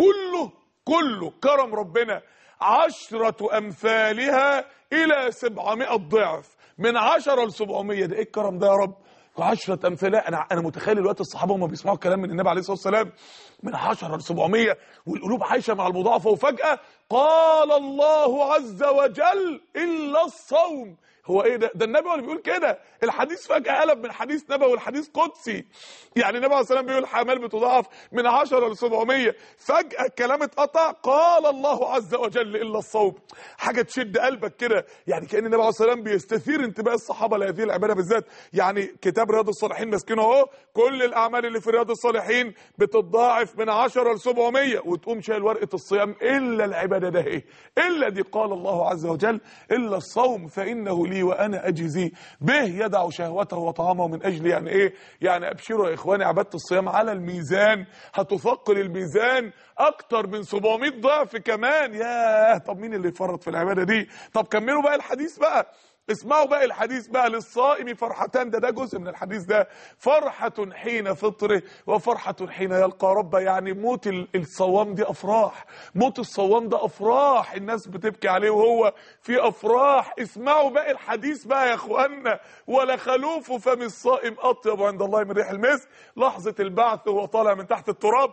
كله كرم ربنا 10 أمثالها إلى 700 ضعف. من 10 ل 700. ده إيه الكرم ده يا رب؟ 10 أمثالها. أنا متخيل الوقت الصحابة وهم بيسمعوا الكلام من النبي عليه الصلاة والسلام من 10 ل 700 والقلوب عايشة مع المضاعفة، وفجأة قال الله عز وجل: إلا الصوم. هو ايه ده؟ ده النبي هو اللي بيقول كده. الحديث فجأة قلب من حديث نبوي لحديث قدسي. يعني النبي عليه الصلاة والسلام بيقول حمال بتضاعف من 10 ل 700، فجأة الكلام اتقطع، قال الله عز وجل: إلا الصوم. حاجة تشد قلبك كده، يعني كأن النبي عليه الصلاة والسلام بيستثير انتباه الصحابة لهذه العبادة بالذات. يعني كتاب رياض الصالحين ماسكينه اهو، كل الأعمال اللي في رياض الصالحين بتضاعف من 10 ل 700، وتقوم شايل ورقة الصيام إلا العبادة ده ايه؟ إلا دي قال الله عز وجل: إلا الصوم فإنه لي وأنا أجزي به، يدع شهوته وطعامه من أجلي. يعني إيه؟ يعني أبشروا يا إخواني، عبادة الصيام على الميزان هتثقل الميزان أكتر من 700 ضعف كمان. ياه، طب مين اللي يفرط في العبادة دي؟ طب كملوا بقى الحديث بقى، اسمعوا بقى الحديث بقى: للصائم فرحتان. ده جزء من الحديث ده. فرحة حين فطره وفرحة حين يلقى ربه. يعني موت الصوام دي أفراح، موت الصوام ده أفراح، الناس بتبكي عليه وهو في أفراح. اسمعوا بقى الحديث بقى يا اخوانا: ولخلوف فم الصائم أطيب عند الله من ريح المسك. لحظة البعث وهو طالع من تحت التراب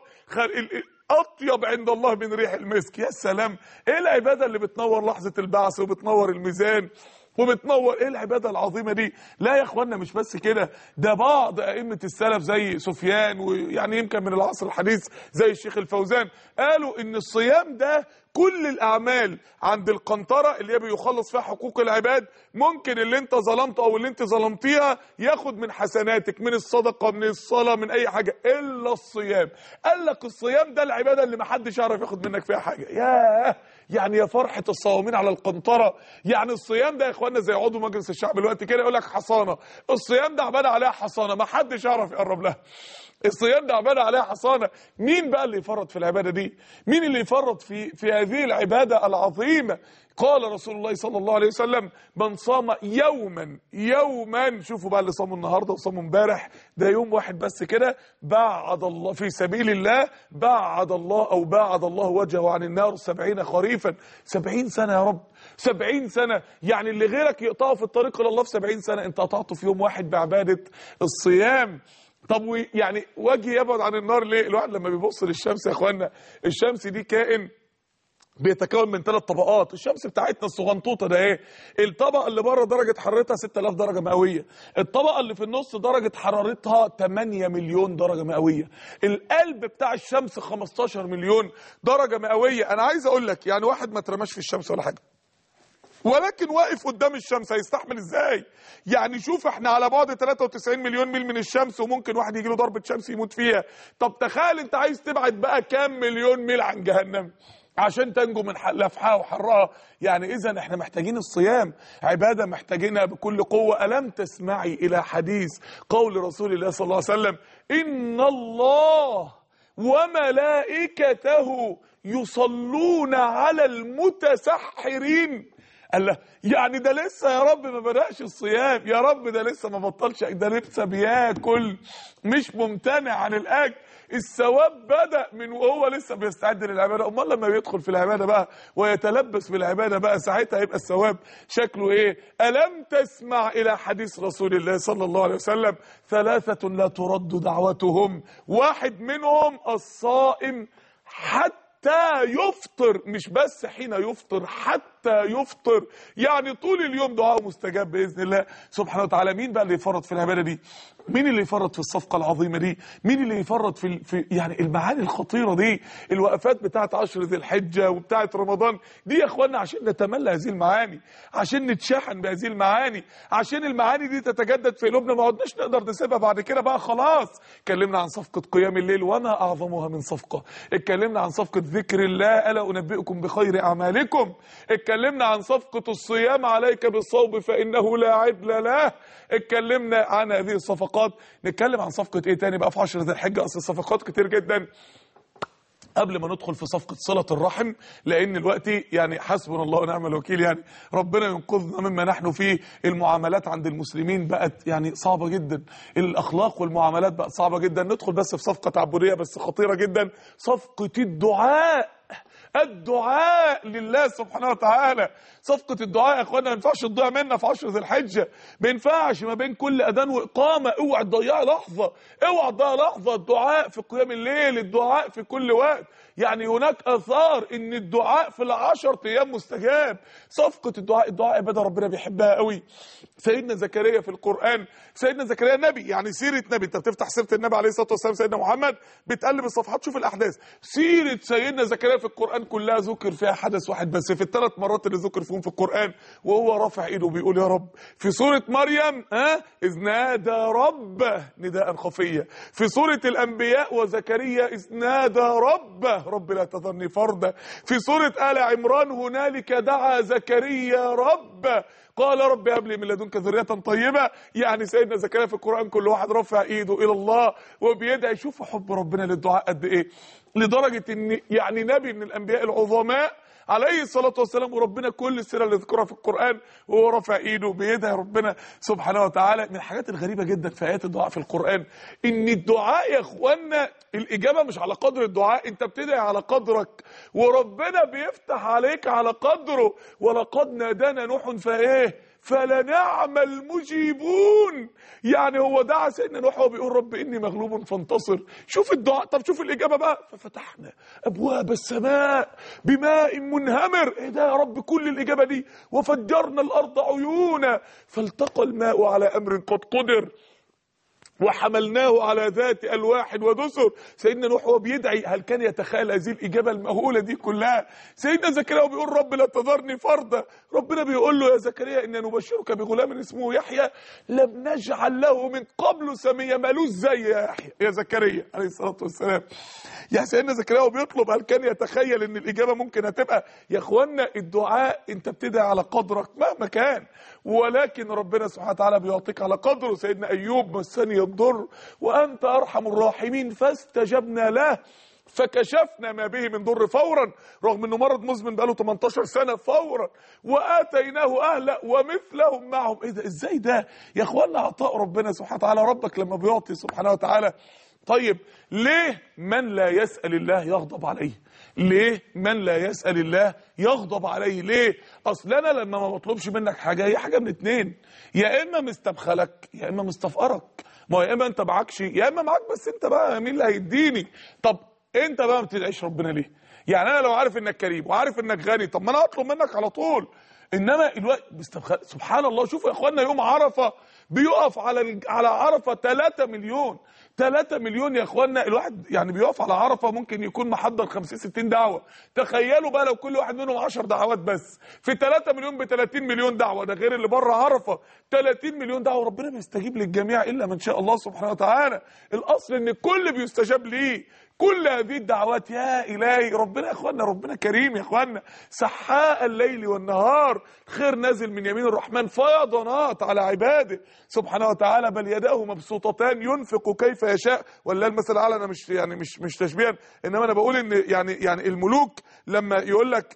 أطيب عند الله من ريح المسك. يا سلام، إيه العبادة اللي بتنور لحظة البعث وبتنور الميزان وبتنور؟ ايه العباده العظيمه دي؟ لا يا اخوانا مش بس كده، ده بعض ائمه السلف زي سفيان ويعني يمكن من العصر الحديث زي الشيخ الفوزان قالوا ان الصيام ده كل الاعمال عند القنطره اللي هي بيخلص فيها حقوق العباد، ممكن اللي انت ظلمته او اللي انت ظلمتيها ياخد من حسناتك، من الصدقه، من الصلاه، من اي حاجه، الا الصيام. قال لك الصيام ده العباده اللي ما حدش يعرف ياخد منك فيها حاجه. ياه، يعني يا فرحه الصوامين على القنطره. يعني الصيام ده يا اخوانا زي عضو مجلس الشعب دلوقتي كده يقول لك حصانه، الصيام ده عباده عليها حصانه ما حدش يعرف يقرب لها. الصيام ده عباده عليها حصانه. مين بقى اللي يفرط في العباده دي؟ مين اللي يفرط في هذه العباده العظيمه؟ قال رسول الله صلى الله عليه وسلم: من صام يوما، شوفوا بقى اللي صاموا النهارده وصاموا امبارح، ده يوم واحد بس كده، بعد الله في سبيل الله، بعد الله وجهه عن النار 70 خريفا. 70 سنه يا رب، 70 سنه. يعني اللي غيرك يقطعه في الطريق الى الله في 70 سنه، انت قطعته في يوم واحد بعباده الصيام. طب يعني وجهي يبعد عن النار ليه؟ الواحد لما بيبص للشمس يا اخوانا، الشمس دي كائن بيتكون من 3 طبقات. الشمس بتاعتنا الصغنطوطه ده ايه؟ الطبقه اللي بره درجه حرارتها 6000 درجه مئويه، الطبقه اللي في النص درجه حرارتها 8 مليون درجه مئويه، القلب بتاع الشمس 15 مليون درجه مئويه. انا عايز اقول لك يعني واحد ما اترماش في الشمس ولا حاجه، ولكن واقف قدام الشمس هيستحمل ازاي؟ يعني شوف احنا على بعد 93 مليون ميل من الشمس، وممكن واحد يجي له ضربه شمس يموت فيها. طب تخيل انت عايز تبعد بقى كام مليون ميل عن جهنم عشان تنجو من لفحها وحرها. يعني اذا احنا محتاجين الصيام، عباده محتاجينها بكل قوه. الم تسمعي الى حديث قول رسول الله صلى الله عليه وسلم: ان الله وملائكته يصلون على المتسحرين. الله، يعني ده لسه يا رب ما بدأش الصيام، يا رب ده لسه ما بطلش، ده لسه بياكل، مش ممتنع عن الاكل. الثواب بدأ من وهو لسه بيستعد للعبادة. امال لما بيدخل في العبادة بقى ويتلبس بالعبادة بقى ساعتها هيبقى الثواب شكله ايه؟ ألم تسمع إلى حديث رسول الله صلى الله عليه وسلم 3 لا ترد دعوتهم، واحد منهم الصائم حتى يفطر، مش بس حين يفطر، حتى يفطر، يعني طول اليوم دعاء مستجاب بإذن الله سبحانه وتعالى. مين بقى اللي يفرط في العبادة دي؟ مين اللي يفرط في الصفقة العظيمة دي؟ مين اللي يفرط في يعني المعاني الخطيرة دي؟ الوقفات بتاعت 10 ذي الحجة وبتاعت رمضان دي يا اخوانا عشان نتملى هذه المعاني، عشان نتشحن بهذه المعاني، عشان المعاني دي تتجدد في قلوبنا، ما عدناش نقدر نسيبها بعد كده بقى خلاص. اتكلمنا عن صفقة قيام الليل وما أعظمها من صفقة، اتكلمنا عن صفقة ذكر الله ألا أنبئكم بخير أعمالكم، اتكلمنا عن صفقة الصيام عليك بالصوم فإنه لا عدل له، اتكلمنا عن هذه الصفقات. نتكلم عن صفقة ايه تاني بقى في 10 ذي الحجة؟ اصل الصفقات كتير جدا. قبل ما ندخل في صفقة صلة الرحم، لأن الوقت يعني حسبنا الله ونعم الوكيل، يعني ربنا ينقذنا مما نحن فيه. المعاملات عند المسلمين بقت يعني صعبة جدا، الأخلاق والمعاملات بقت صعبة جدا. ندخل بس في صفقة تعبدية بس خطيرة جدا، صفقة الدعاء. الدعاء لله سبحانه وتعالى. صفقة الدعاء يا اخوانا ما ينفعش تضيع منا في 10 ذي الحجة، ما ينفعش ما بين كل اذان واقامة، اوعى تضيع لحظة، اوعى تضيع لحظة. الدعاء في قيام الليل، الدعاء في كل وقت، يعني هناك اثار ان الدعاء في ال10 ايام مستجاب. صفقة الدعاء، الدعاء عبادة ربنا بيحبها قوي. سيدنا زكريا في القرآن، سيدنا زكريا نبي، يعني سيرة نبي، انت بتفتح سيرة النبي عليه الصلاة والسلام سيدنا محمد بتقلب الصفحات شوف الاحداث. سيرة سيدنا زكريا في القرآن كلها ذكر فيها حدث واحد بس في ال3 مرات اللي ذكر فيهم في القرآن، وهو رافع ايده بيقول يا رب. في سورة مريم إذ نادى ربه نداء خفيا. في سورة الأنبياء وزكريا إذ نادى ربه رب لا تذرني فردا. في سورة آل عمران هنالك دعا زكريا ربه قال رب هب لي من لدنك ذرية طيبة. يعني سيدنا زكريا في القرآن كل واحد رفع ايده إلى الله وبيدعي. شوفوا حب ربنا للدعاء قد ايه، لدرجة ان يعني نبي من الأنبياء العظماء عليه الصلاة والسلام وربنا كل السيرة اللي ذكرها في القرآن وهو رافع ايده بيدعي ربنا سبحانه وتعالى. من الحاجات الغريبة جدا في آيات الدعاء في القرآن ان الدعاء يا اخوانا الإجابة مش على قدر الدعاء، انت بتدعي على قدرك وربنا بيفتح عليك على قدره. ولقد نادانا نوح فلنعم المجيبون. يعني هو دعا سيدنا نوح وبيقول رب إني مغلوب فانتصر. شوف الدعاء، طب شوف الإجابة بقى، ففتحنا أبواب السماء بماء منهمر. إيه ده يا رب كل الإجابة دي؟ وفجرنا الأرض عيونا فالتقى الماء على أمر قد قدر وحملناه على ذات ألواح ودسر. سيدنا نوح وهو بيدعي هل كان يتخيل هذه الإجابة المهولة دي كلها؟ سيدنا زكريا وبيقول رب لا تذرني فردا، ربنا بيقول له يا زكريا إن نبشرك بغلام اسمه يحيى لم نجعل له من قبل سميا. مالوش زي يا يحيى يا زكريا عليه الصلاة والسلام. يعني سيدنا زكريا وبيطلب هل كان يتخيل ان الإجابة ممكن هتبقى؟ يا اخوانا الدعاء انت بتدعي على قدرك مهما كان، ولكن ربنا سبحانه وتعالى بيعطيك على قدره. سيدنا أيوب مسني الضر وأنت أرحم الراحمين فاستجبنا له فكشفنا ما به من ضر فورا، رغم انه مرض مزمن بقاله 18 سنة فورا، وآتيناه أهلا ومثلهم معهم. ايه ده؟ ازاي ده يا اخوانا؟ عطاء ربنا سبحانه وتعالى. ربك لما بيعطي سبحانه وتعالى. طيب ليه من لا يسأل الله يغضب عليه؟ ليه من لا يسأل الله يغضب عليه؟ ليه؟ اصل انا لما ما بطلبش منك حاجة هي حاجة من اتنين، يا اما مستبخلك يا اما مستفقرك. ما هو يا اما انت معكش يا اما معاك بس انت بقى مين اللي هيديني؟ طب انت بقى ما بتدعيش ربنا ليه؟ يعني انا لو عارف انك كريم وعارف انك غني طب ما انا اطلب منك على طول. انما الوقت سبحان الله. شوفوا يا اخوانا يوم عرفه بيقف على عرفه 3 مليون 3 مليون يا اخوانا. الواحد يعني بيقف على عرفه ممكن يكون محضر 50 60 دعوه. تخيلوا بقى لو كل واحد منهم 10 دعوات بس في 3 مليون ب 30 مليون دعوه، ده غير اللي بره عرفه 30 مليون دعوه. ربنا بيستجيب للجميع الا من شاء الله سبحانه وتعالى. الاصل ان الكل بيستجاب ليه. كل هذه الدعوات يا إلهي ربنا يا اخوانا ربنا كريم يا اخوانا. سحاء الليل والنهار خير نازل من يمين الرحمن فيضانات على عباده سبحانه وتعالى. بل يداه مبسوطتان ينفق كيف يشاء. ولا المثل الاعلى. انا مش تشبيها، انما انا بقول ان يعني الملوك لما يقول لك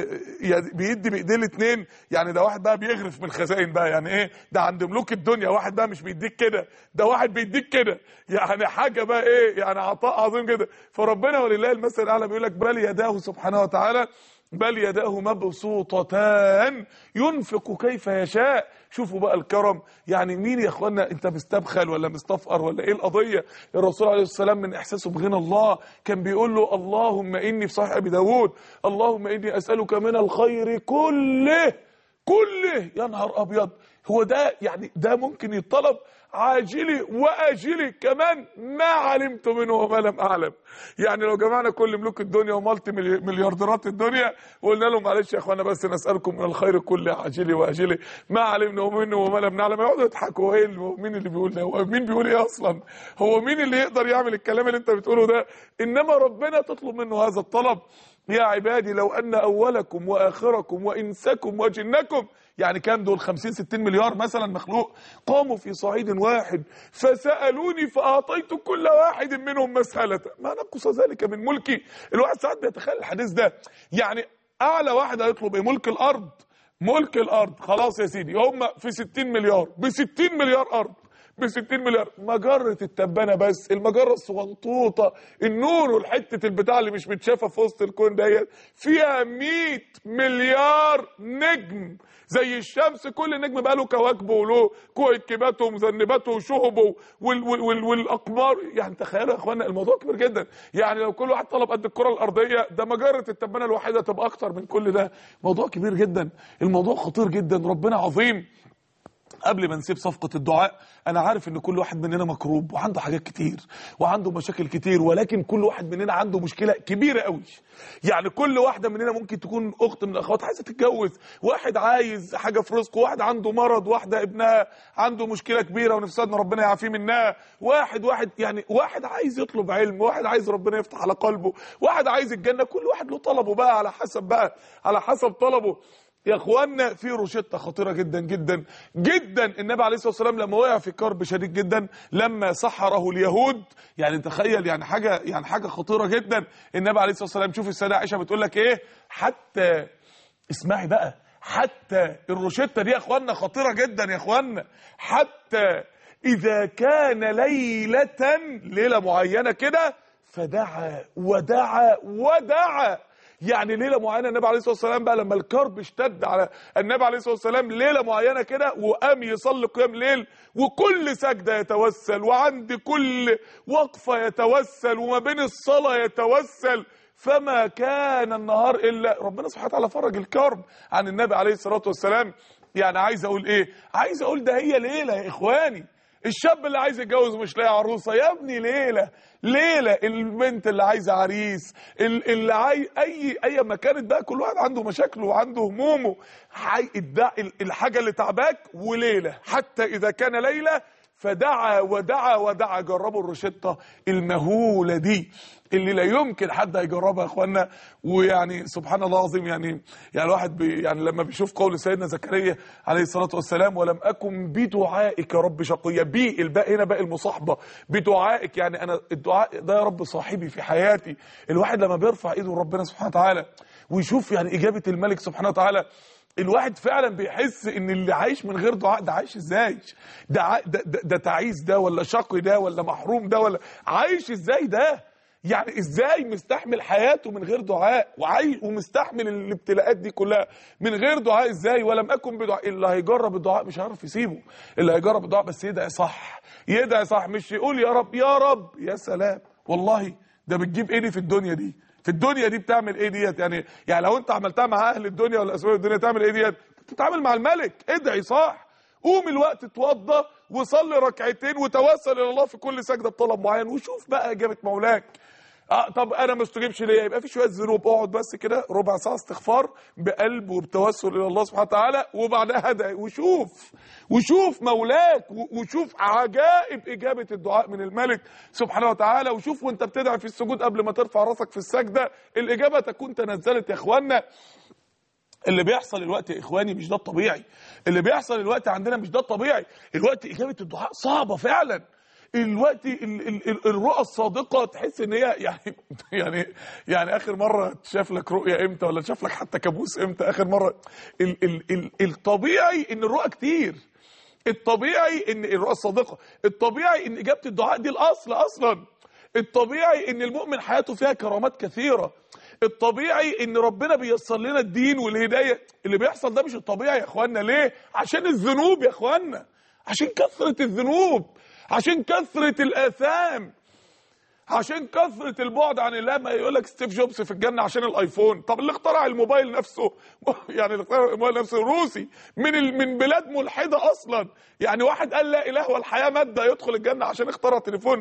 بيدي بايديه الاثنين، يعني ده واحد بقى بيغرف من الخزائن بقى، يعني ايه ده عند ملوك الدنيا، واحد بقى مش بيديك كده، ده واحد بيديك كده، يعني حاجه بقى ايه، يعني عطاء عظيم جدا. فربنا ولله المثل الاعلى بيقول لك بل يداه سبحانه وتعالى، بل يداه مبسوطتان ينفق كيف يشاء. شوفوا بقى الكرم، يعني مين يا اخوانا، انت مستبخل ولا مستفقر ولا ايه القضيه؟ الرسول عليه السلام من احساسه بغنى الله كان بيقول له اللهم اني، في صحيح ابي داود، اللهم اني اسالك من الخير كله كله. يا نهار ابيض، هو ده يعني ده ممكن يتطلب عاجلي واجلي كمان، ما علمت منه وما لم اعلم. يعني لو جمعنا كل ملوك الدنيا ومالتي مليارديرات الدنيا وقلنا لهم معلش يا اخوانا بس نسالكم من الخير كله عاجلي واجلي ما علمنا منه وما لم نعلم، يقعدوا يضحكوا. ايه مين اللي بيقول ده؟ هو مين بيقول ايه اصلا؟ هو مين اللي يقدر يعمل الكلام اللي انت بتقوله ده؟ انما ربنا تطلب منه هذا الطلب. يا عبادي لو ان اولكم واخركم وانسكم وجنكم، يعني كام دول؟ 50 60 مليار مثلا مخلوق، قاموا في صعيد واحد فسالوني فاعطيت كل واحد منهم مساله ما نقص ذلك من ملكي. الواحد ساعات بيتخيل الحديث ده، يعني اعلى واحد هيطلب ايه؟ ملك الارض. ملك الارض خلاص يا سيدي، هم في 60 مليار، ب 60 مليار ارض، ب 60 مليار. مجرة التبانة بس، المجرة الصغنطوطة، النور والحتة البتاع اللي مش متشافة في وسط الكون ديت، فيها 100 مليار نجم زي الشمس. كل نجم بقى له كواكبه وله كويكباته ومذنباته وشهبه والاقمار. يعني تخيلوا يا اخوانا الموضوع كبير جدا. يعني لو كل واحد طلب قد الكرة الارضية، ده مجرة التبانة الواحدة تبقى اكتر من كل ده. موضوع كبير جدا، الموضوع خطير جدا، ربنا عظيم. قبل ما نسيب صفقة الدعاء، أنا عارف إن كل واحد مننا مكروب وعنده حاجات كتير وعنده مشاكل كتير، ولكن كل واحد مننا عنده مشكلة كبيرة قوي. يعني كل واحدة مننا ممكن تكون أخت من الأخوات عايزة تتجوز، واحد عايز حاجة في رزقه، واحد عنده مرض، واحدة ابنها عنده مشكلة كبيرة ونفسها إن ربنا يعافيه منها، واحد يعني واحد عايز يطلب علم، واحد عايز ربنا يفتح على قلبه، واحد عايز الجنة. كل واحد له طلبه بقى على حسب طلبه. يا اخوانا في روشته خطيره جدا جدا جدا. النبي عليه الصلاه والسلام لما وقع في كرب شديد جدا، لما سحره اليهود، يعني تخيل، يعني حاجه خطيره جدا. النبي عليه الصلاه والسلام، شوف السيده عائشه بتقول لك ايه، حتى اسمعي بقى، حتى الروشته دي يا اخوانا خطيره جدا يا اخوانا، حتى اذا كان ليله معينه كده، فدعا ودعا ودعا. يعني ليله معينه النبي عليه الصلاه والسلام بقى لما الكرب اشتد على النبي عليه الصلاه والسلام، ليله معينه كده وقام يصلي قيام ليل، وكل سجده يتوسل، وعند كل وقفه يتوسل، وما بين الصلاه يتوسل. فما كان النهار الا ربنا سبحانه وتعالى فرج الكرب عن النبي عليه الصلاه والسلام. يعني عايز اقول ايه؟ عايز اقول ده هي ليله يا اخواني. الشاب اللي عايز يتجوز مش لاقي عروسه، يا ابني ليله. البنت اللي عايزه عريس، اللي عايز اي ما كانت بقى، كل واحد عنده مشاكله وعنده همومه، الحاجه اللي تعباك، وليله حتى اذا كان ليله فدعا ودعا ودعا. جربوا الروشته المهوله دي اللي لا يمكن حد هيجربها يا اخوانا. ويعني سبحان الله العظيم، يعني الواحد يعني لما بيشوف قول سيدنا زكريا عليه الصلاه والسلام، ولم اكن بدعائك يا رب شقيا، الباء هنا باء المصاحبه، بدعائك، يعني انا الدعاء ده يا رب صاحبي في حياتي. الواحد لما بيرفع ايده لربنا سبحانه وتعالى ويشوف يعني اجابه الملك سبحانه وتعالى، الواحد فعلا بيحس ان اللي عايش من غير دعاء ده عايش ازاي؟ ده تعيس ده، ولا شقي ده، ولا محروم ده، ولا عايش ازاي ده؟ يعني ازاي مستحمل حياته من غير دعاء، ومستحمل الابتلاءات دي كلها من غير دعاء ازاي؟ ولم اكن بدعاء. اللي هيجرب الدعاء مش هيعرف يسيبه، اللي هيجرب الدعاء بس يدعي صح، يدعي صح، مش يقول يا رب يا رب. يا سلام والله، ده بتجيب ايه دي في الدنيا دي؟ في الدنيا دي بتعمل ايه ديت؟ يعني لو انت عملتها مع اهل الدنيا ولا اسرار الدنيا تعمل ايه ديت؟ بتتعامل مع الملك. ادعي صح، قوم الوقت اتوضى وصلي ركعتين وتوسل الى الله في كل سجده بطلب معين، وشوف بقى اجابه مولاك. طب انا ما استجيبش ليه؟ يبقى في شويه ذنوب، اقعد بس كده ربع ساعه استغفار بقلب وبتوسل الى الله سبحانه وتعالى، وبعدها ادعي وشوف مولاك، وشوف عجائب اجابه الدعاء من الملك سبحانه وتعالى. وشوف وانت بتدعي في السجود قبل ما ترفع راسك في السجده الاجابه تكون تنزلت. يا اخوانا اللي بيحصل الوقت يا اخواني مش ده الطبيعي، اللي بيحصل الوقت عندنا مش ده الطبيعي. الوقت اجابه الدعاء صعبه فعلا، الوقت الرؤى الصادقه تحس ان هي يعني اخر مره شاف لك رؤيه امتى، ولا شاف لك حتى كابوس امتى اخر مره؟ الطبيعي ان الرؤى كتير، الطبيعي ان الرؤى الصادقه، الطبيعي ان اجابه الدعاء دي الاصل اصلا، الطبيعي ان المؤمن حياته فيها كرامات كثيره، الطبيعي ان ربنا بيسر لنا الدين والهدايه. اللي بيحصل ده مش الطبيعي يا اخوانا. ليه؟ عشان الذنوب يا اخوانا، عشان كثره الذنوب، عشان كثره الاثام، عشان كثره البعد عن الله. ما يقول لك ستيف جوبز في الجنه عشان الايفون. طب اللي اخترع الموبايل نفسه يعني اللي اخترع الموبايل نفسه روسي من بلاد ملحده اصلا. يعني واحد قال لا اله والحياه ماده يدخل الجنه عشان اخترع تليفون،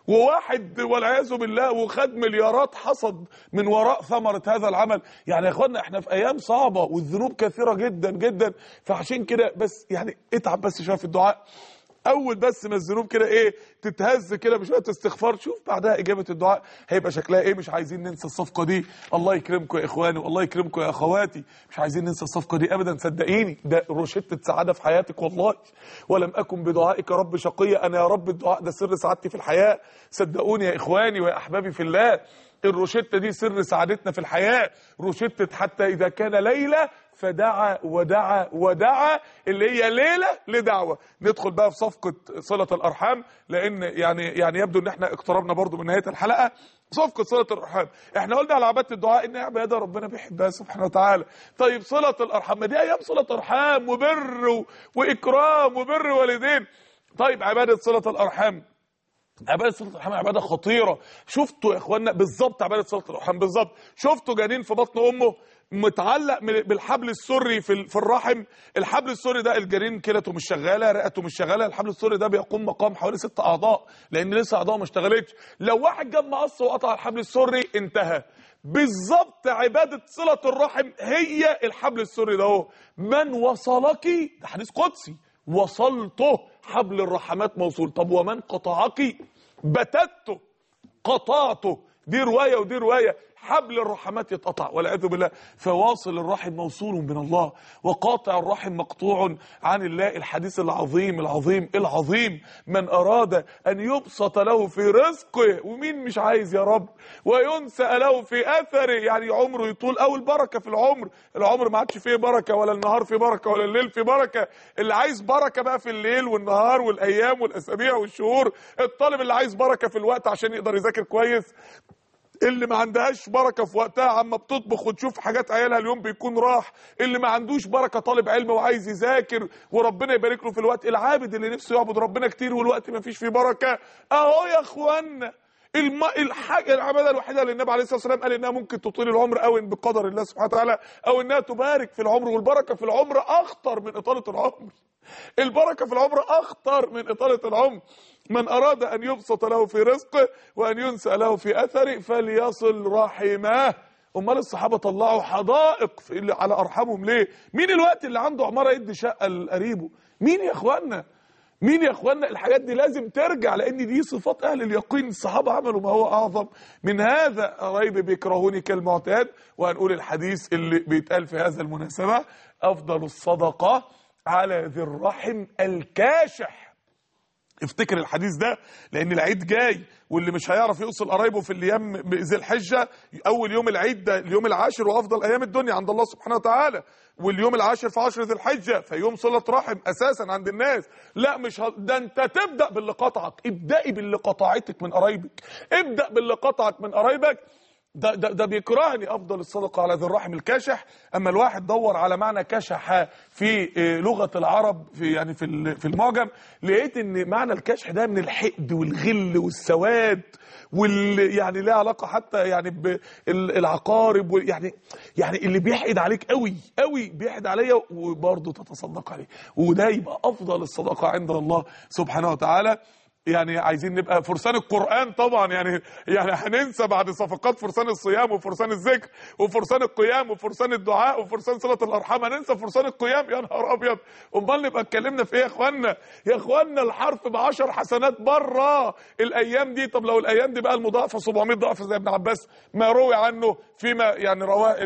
وواحد والعياذ بالله وخد مليارات حصد من وراء ثمره هذا العمل. يعني يا اخوانا احنا في ايام صعبه والذنوب كثيره جدا جدا. فعشان كده بس يعني اتعب بس شويه في الدعاء. اول بس ما الذنوب كده ايه تتهز كده بشويه استغفار، شوف بعدها اجابه الدعاء هيبقى شكلها ايه. مش عايزين ننسى الصفقه دي. الله يكرمكم يا اخواني والله يكرمكم يا اخواتي، مش عايزين ننسى الصفقه دي ابدا. صدقيني ده روشته سعاده في حياتك والله. ولم اكن بدعائك رب شقيا، انا يا رب الدعاء ده سر سعادتي في الحياه. صدقوني يا اخواني ويا احبابي في الله، الروشته دي سر سعادتنا في الحياه. روشته حتى اذا كان ليله فدعا ودعا ودعا، اللي هي ليله لدعوه. ندخل بقى في صفقه صله الارحام، لان يعني يبدو ان احنا اقتربنا برضو من نهايه الحلقه. صفقه صله الارحام، احنا قلنا على عباده الدعاء ان عباده ربنا بيحبها سبحانه وتعالى. طيب صله الارحام، ما دي ايام صله ارحام وبر واكرام وبر والدين. طيب عباده صله الارحام، عباده صله الارحام عباده خطيره. شفتوا يا اخوانا بالظبط عباده صله الارحام بالظبط؟ شفتوا جنين في بطن امه متعلق بالحبل السري في الرحم. الحبل السري ده الجنين كلته مش شغاله، رئته مش شغاله، الحبل السري ده بيقوم مقام حوالي 6 اعضاء، لان لسه اعضاء ما اشتغلتش. لو واحد جاب مقص وقطع الحبل السري انتهى. بالظبط عباده صله الرحم هي الحبل السري ده اهو. من وصلك، ده حديث قدسي، وصلته، حبل الرحمات موصول. طب ومن قطعك بتته، قطعته. دي روايه ودي روايه، حبل الرحمات يتقطع والعياذ بالله. فواصل الرحم موصول من الله، وقاطع الرحم مقطوع عن الله. الحديث العظيم العظيم العظيم، من اراد ان يبسط له في رزقه، ومين مش عايز يا رب، وينسأ له في اثره، يعني عمره يطول او البركه في العمر. العمر ما عادش فيه بركه، ولا النهار فيه بركه، ولا الليل فيه بركه. اللي عايز بركه بقى في الليل والنهار والايام والاسابيع والشهور. الطالب اللي عايز بركه في الوقت عشان يقدر يذاكر كويس. اللي ما عندهاش بركه في وقتها عما بتطبخ وتشوف حاجات عيالها اليوم بيكون راح. اللي ما عندوش بركه طالب علم وعايز يذاكر وربنا يبارك له في الوقت. العابد اللي نفسه يعبد ربنا كتير والوقت ما فيش فيه بركه. اهو يا اخوانا العباده الوحيده اللي النبي عليه الصلاه والسلام قال انها ممكن تطيل العمر او ان بقدر الله سبحانه وتعالى، او انها تبارك في العمر. والبركه في العمر اخطر من اطاله العمر. البركه في العمر اخطر من اطاله العمر. من اراد ان يبسط له في رزقه وان ينسأ له في اثره فليصل رحمه. امال الصحابه طلعوا حدائق على ارحامهم ليه؟ مين الوقت اللي عنده عماره يدي شقه لقريبه؟ مين يا اخوانا؟ مين يا اخوانا؟ الحاجات دي لازم ترجع، لان دي صفات اهل اليقين. الصحابه عملوا ما هو اعظم من هذا. قرايبي بيكرهوني كالمعتاد. وهنقول الحديث اللي بيتقال في هذا المناسبه: افضل الصدقه على ذي الرحم الكاشح. افتكر الحديث ده، لان العيد جاي، واللي مش هيعرف يوصل قرايبه في الايام ذي الحجه، اول يوم العيد ده اليوم العاشر وافضل ايام الدنيا عند الله سبحانه وتعالى، واليوم العاشر في 10 ذي الحجه، فيوم صله رحم اساسا عند الناس. لا مش ده انت تبدا باللي قطعك. ابدأي باللي قطعتك من قرايبك، ابدأ باللي قطعك من قرايبك. ده بيكرهني افضل الصدقه على ذي الرحم الكاشح. اما الواحد دور على معنى كشح في لغه العرب في المعجم، لقيت ان معنى الكشح ده من الحقد والغل والسواد، يعني ليه علاقه حتى يعني بالعقارب، يعني اللي بيحقد عليك قوي قوي بيحقد عليا وبرضه تتصدق عليه. وده يبقى افضل الصدقه عند الله سبحانه وتعالى. يعني عايزين نبقى فرسان القرآن طبعا. يعني هننسى بعد صفقات فرسان الصيام وفرسان الذكر وفرسان القيام وفرسان الدعاء وفرسان صلة الأرحام، هننسى فرسان القيام؟ يا نهار أبيض. أمال نبقى اتكلمنا في إيه يا إخوانا؟ يا إخوانا الحرف ب10 حسنات بره الأيام دي. طب لو الأيام دي بقى المضاعفة 700 ضعف زي ابن عباس ما روي عنه فيما يعني رواه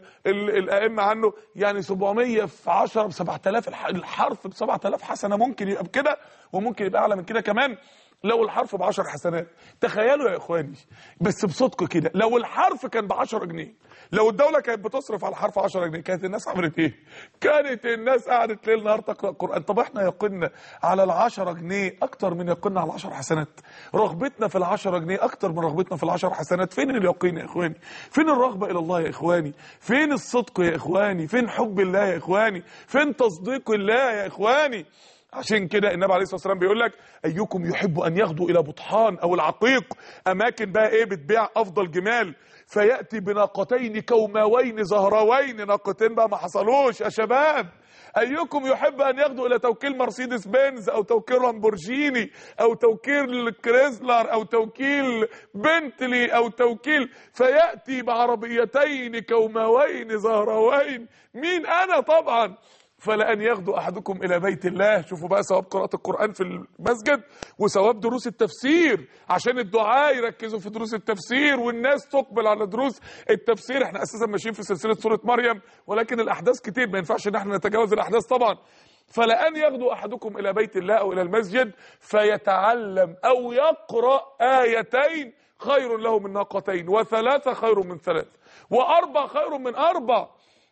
الأئمة عنه، يعني 700 في 10 ب7000. الحرف ب7000 حسنة. ممكن يبقى بكده وممكن يبقى أعلى من كده كمان. لو الحرف ب10 حسنات، تخيلوا يا اخواني بس بصدق كده، لو الحرف كان ب10 جنيه، لو الدولة كانت بتصرف على الحرف 10 جنيه، كانت الناس عملت ايه؟ كانت الناس قعدت ليل نهار تقرأ قرآن. طب احنا يقيننا على ال10 جنيه اكتر من يقيننا على 10 حسنات، رغبتنا في ال10 جنيه اكتر من رغبتنا في ال10 حسنات. فين اليقين يا اخواني؟ فين الرغبة الى الله يا اخواني؟ فين الصدق يا اخواني؟ فين حب الله يا اخواني؟ فين تصديق الله يا اخواني؟ عشان كده النبي عليه الصلاه والسلام بيقول لك ايكم يحب ان يغدو الى بطحان او العقيق، اماكن بقى ايه بتبيع افضل جمال، فياتي بناقتين كوماوين زهراوين، ناقتين بقى ما حصلوش يا شباب. ايكم يحب ان يغدو الى توكيل مرسيدس بنز او توكيل لامبورجيني او توكيل كريزلر او توكيل بنتلي او توكيل، فياتي بعربيتين كوماوين زهراوين. مين انا؟ طبعا. فلأن يغدو أحدكم إلى بيت الله. شوفوا بقى ثواب قراءة القرآن في المسجد وثواب دروس التفسير، عشان الدعاء يركزوا في دروس التفسير والناس تقبل على دروس التفسير. احنا أساسا ماشيين في سلسلة سورة مريم، ولكن الأحداث كتير، ما ينفعش إن احنا نتجاوز الأحداث طبعا. فلأن يغدو أحدكم إلى بيت الله أو إلى المسجد فيتعلم أو يقرأ آيتين خير له من ناقتين، وثلاثة خير من ثلاث، وأربع خير من أربع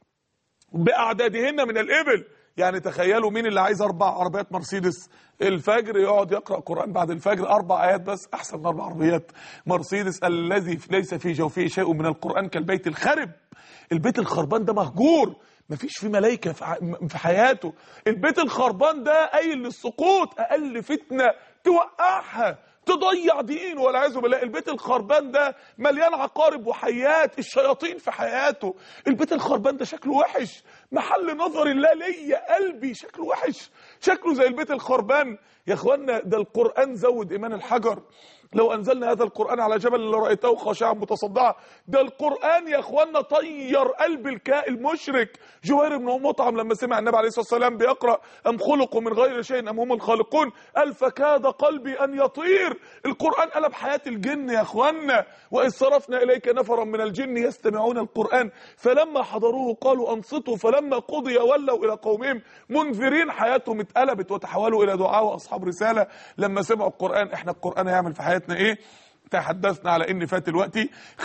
بأعدادهن من الإبل. يعني تخيلوا مين اللي عايز 4 عربيات مرسيدس الفجر يقعد يقرأ قرآن بعد الفجر 4 آيات بس، أحسن من 4 عربيات مرسيدس. الذي ليس في جوفه شيء من القرآن كالبيت الخرب. البيت الخربان ده مهجور، مفيش فيه ملايكة في حياته. البيت الخربان ده قايل للسقوط، أقل فتنة توقعها تضيع دين والعياذ بالله. البيت الخربان ده مليان عقارب وحيات، الشياطين في حياته. البيت الخربان ده شكله وحش، محل نظر الله ليا، قلبي شكله وحش، شكله زي البيت الخربان. يا اخوانا ده القرآن زود ايمان الحجر. لو انزلنا هذا القرآن على جبل لرأيته خاشعا متصدعا. ده القرآن يا اخوانا طير قلب المشرك. جوير بن مطعم لما سمع النبي عليه الصلاة والسلام بيقرأ ام خلقوا من غير شيء ام هم الخالقون، قال فكاد قلبي ان يطير. القرآن قلب حياة الجن يا اخوانا. واذ صرفنا اليك نفرا من الجن يستمعون القرآن فلما حضروه قالوا انصتوا فلما قضي ولوا الى قومهم منذرين. حياتهم اتقلبت وتحولوا الى دعاء واصحاب رسالة لما سمعوا القرآن. احنا القرآن هيعمل في حياتنا ايه؟ تحدثنا على ان فات الوقت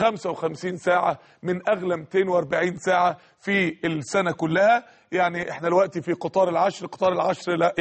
55 ساعة من اغلى 240 ساعة في السنة كلها. يعني احنا دلوقتي في قطار العشر. قطار العشر لا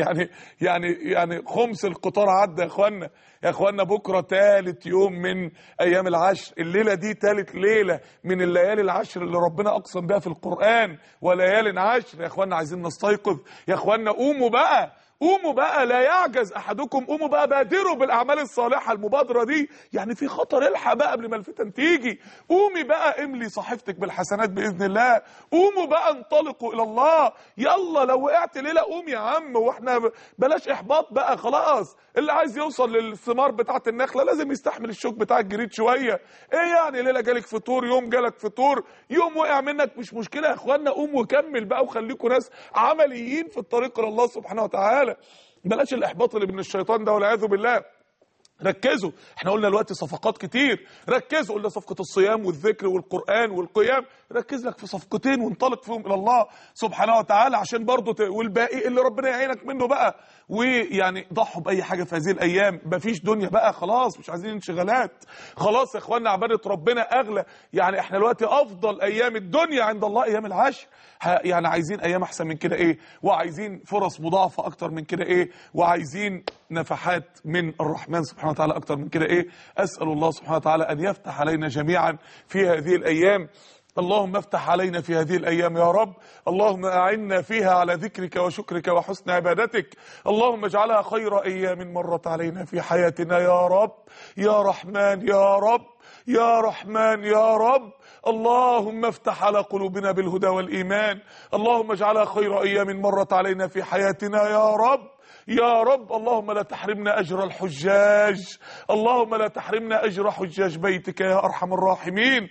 يعني خمس القطار عدى يا اخوانا. يا اخوانا بكرة 3 يوم من ايام العشر. الليلة دي 3 ليلة من الليالي العشر اللي ربنا اقسم بها في القرآن، وليال عشر. يا اخوانا عايزين نستيقظ يا اخوانا. قوموا بقى، قوموا بقى، لا يعجز احدكم. قوموا بقى، بادروا بالاعمال الصالحه. المبادره دي يعني في خطر، الحق بقى قبل ما الفتن تيجي. قومي بقى املي صحيفتك بالحسنات باذن الله. قوموا بقى انطلقوا الى الله. يلا لو وقعت ليله قوم يا عم، واحنا بلاش احباط بقى خلاص. اللي عايز يوصل للثمار بتاعه النخله لازم يستحمل الشوك بتاع الجريد شويه. ايه يعني ليله جالك فطور، يوم جالك فطور، يوم وقع منك مش مشكله يا اخوانا. قوم وكمل بقى وخليكم ناس عمليين في الطريق الى الله سبحانه وتعالى. بلاش الاحباط اللي من الشيطان ده والعياذ بالله. ركزوا، احنا قلنا دلوقتي صفقات كتير. ركزوا، قلنا صفقة الصيام والذكر والقرآن والقيام. ركز لك في صفقتين وانطلق فيهم الى الله سبحانه وتعالى عشان برضه والباقي اللي ربنا يعينك منه بقى. ويعني ضحوا باي حاجه في هذه الايام. مفيش دنيا بقى خلاص، مش عايزين انشغالات خلاص يا اخوانا. عباده ربنا اغلى. يعني احنا دلوقتي افضل ايام الدنيا عند الله ايام العشر. يعني عايزين ايام احسن من كده ايه؟ وعايزين فرص مضاعفه اكتر من كده ايه؟ وعايزين نفحات من الرحمن سبحانه وتعالى اكتر من كده ايه؟ اسال الله سبحانه وتعالى ان يفتح علينا جميعا في هذه الايام. اللهم افتح علينا في هذه الأيام يا رب. اللهم أعنا فيها على ذكرك وشكرك وحسن عبادتك. اللهم اجعلها خير أيام مرت علينا في حياتنا يا رب. يا رحمن يا رب، يا رحمن يا رب. اللهم افتح على قلوبنا بالهدى والإيمان. اللهم اجعلها خير أيام مرت علينا في حياتنا يا رب. يا رب اللهم لا تحرمنا أجر الحجاج. اللهم لا تحرمنا أجر حجاج بيتك يا أرحم الراحمين.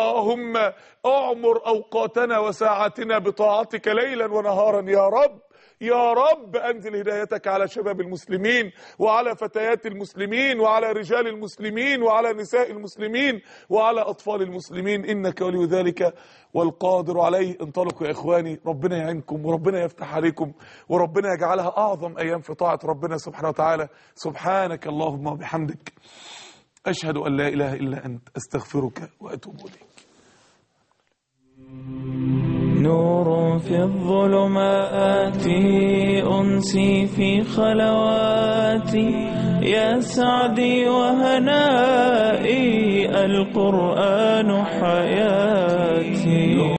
اللهم أعمر أوقاتنا وساعاتنا بطاعتك ليلا ونهارا يا رب. يا رب أنزل هدايتك على شباب المسلمين وعلى فتيات المسلمين وعلى رجال المسلمين وعلى نساء المسلمين وعلى أطفال المسلمين، إنك ولي ذلك والقادر عليه. انطلقوا يا إخواني، ربنا يعينكم وربنا يفتح عليكم وربنا يجعلها أعظم أيام في طاعة ربنا سبحانه وتعالى. سبحانك اللهم وبحمدك، أشهد أن لا إله إلا أنت، أستغفرك وأتوب إليك. نور في الظلمات أنسي في خلواتي، يا سعدي وهنائي القرآن حياتي.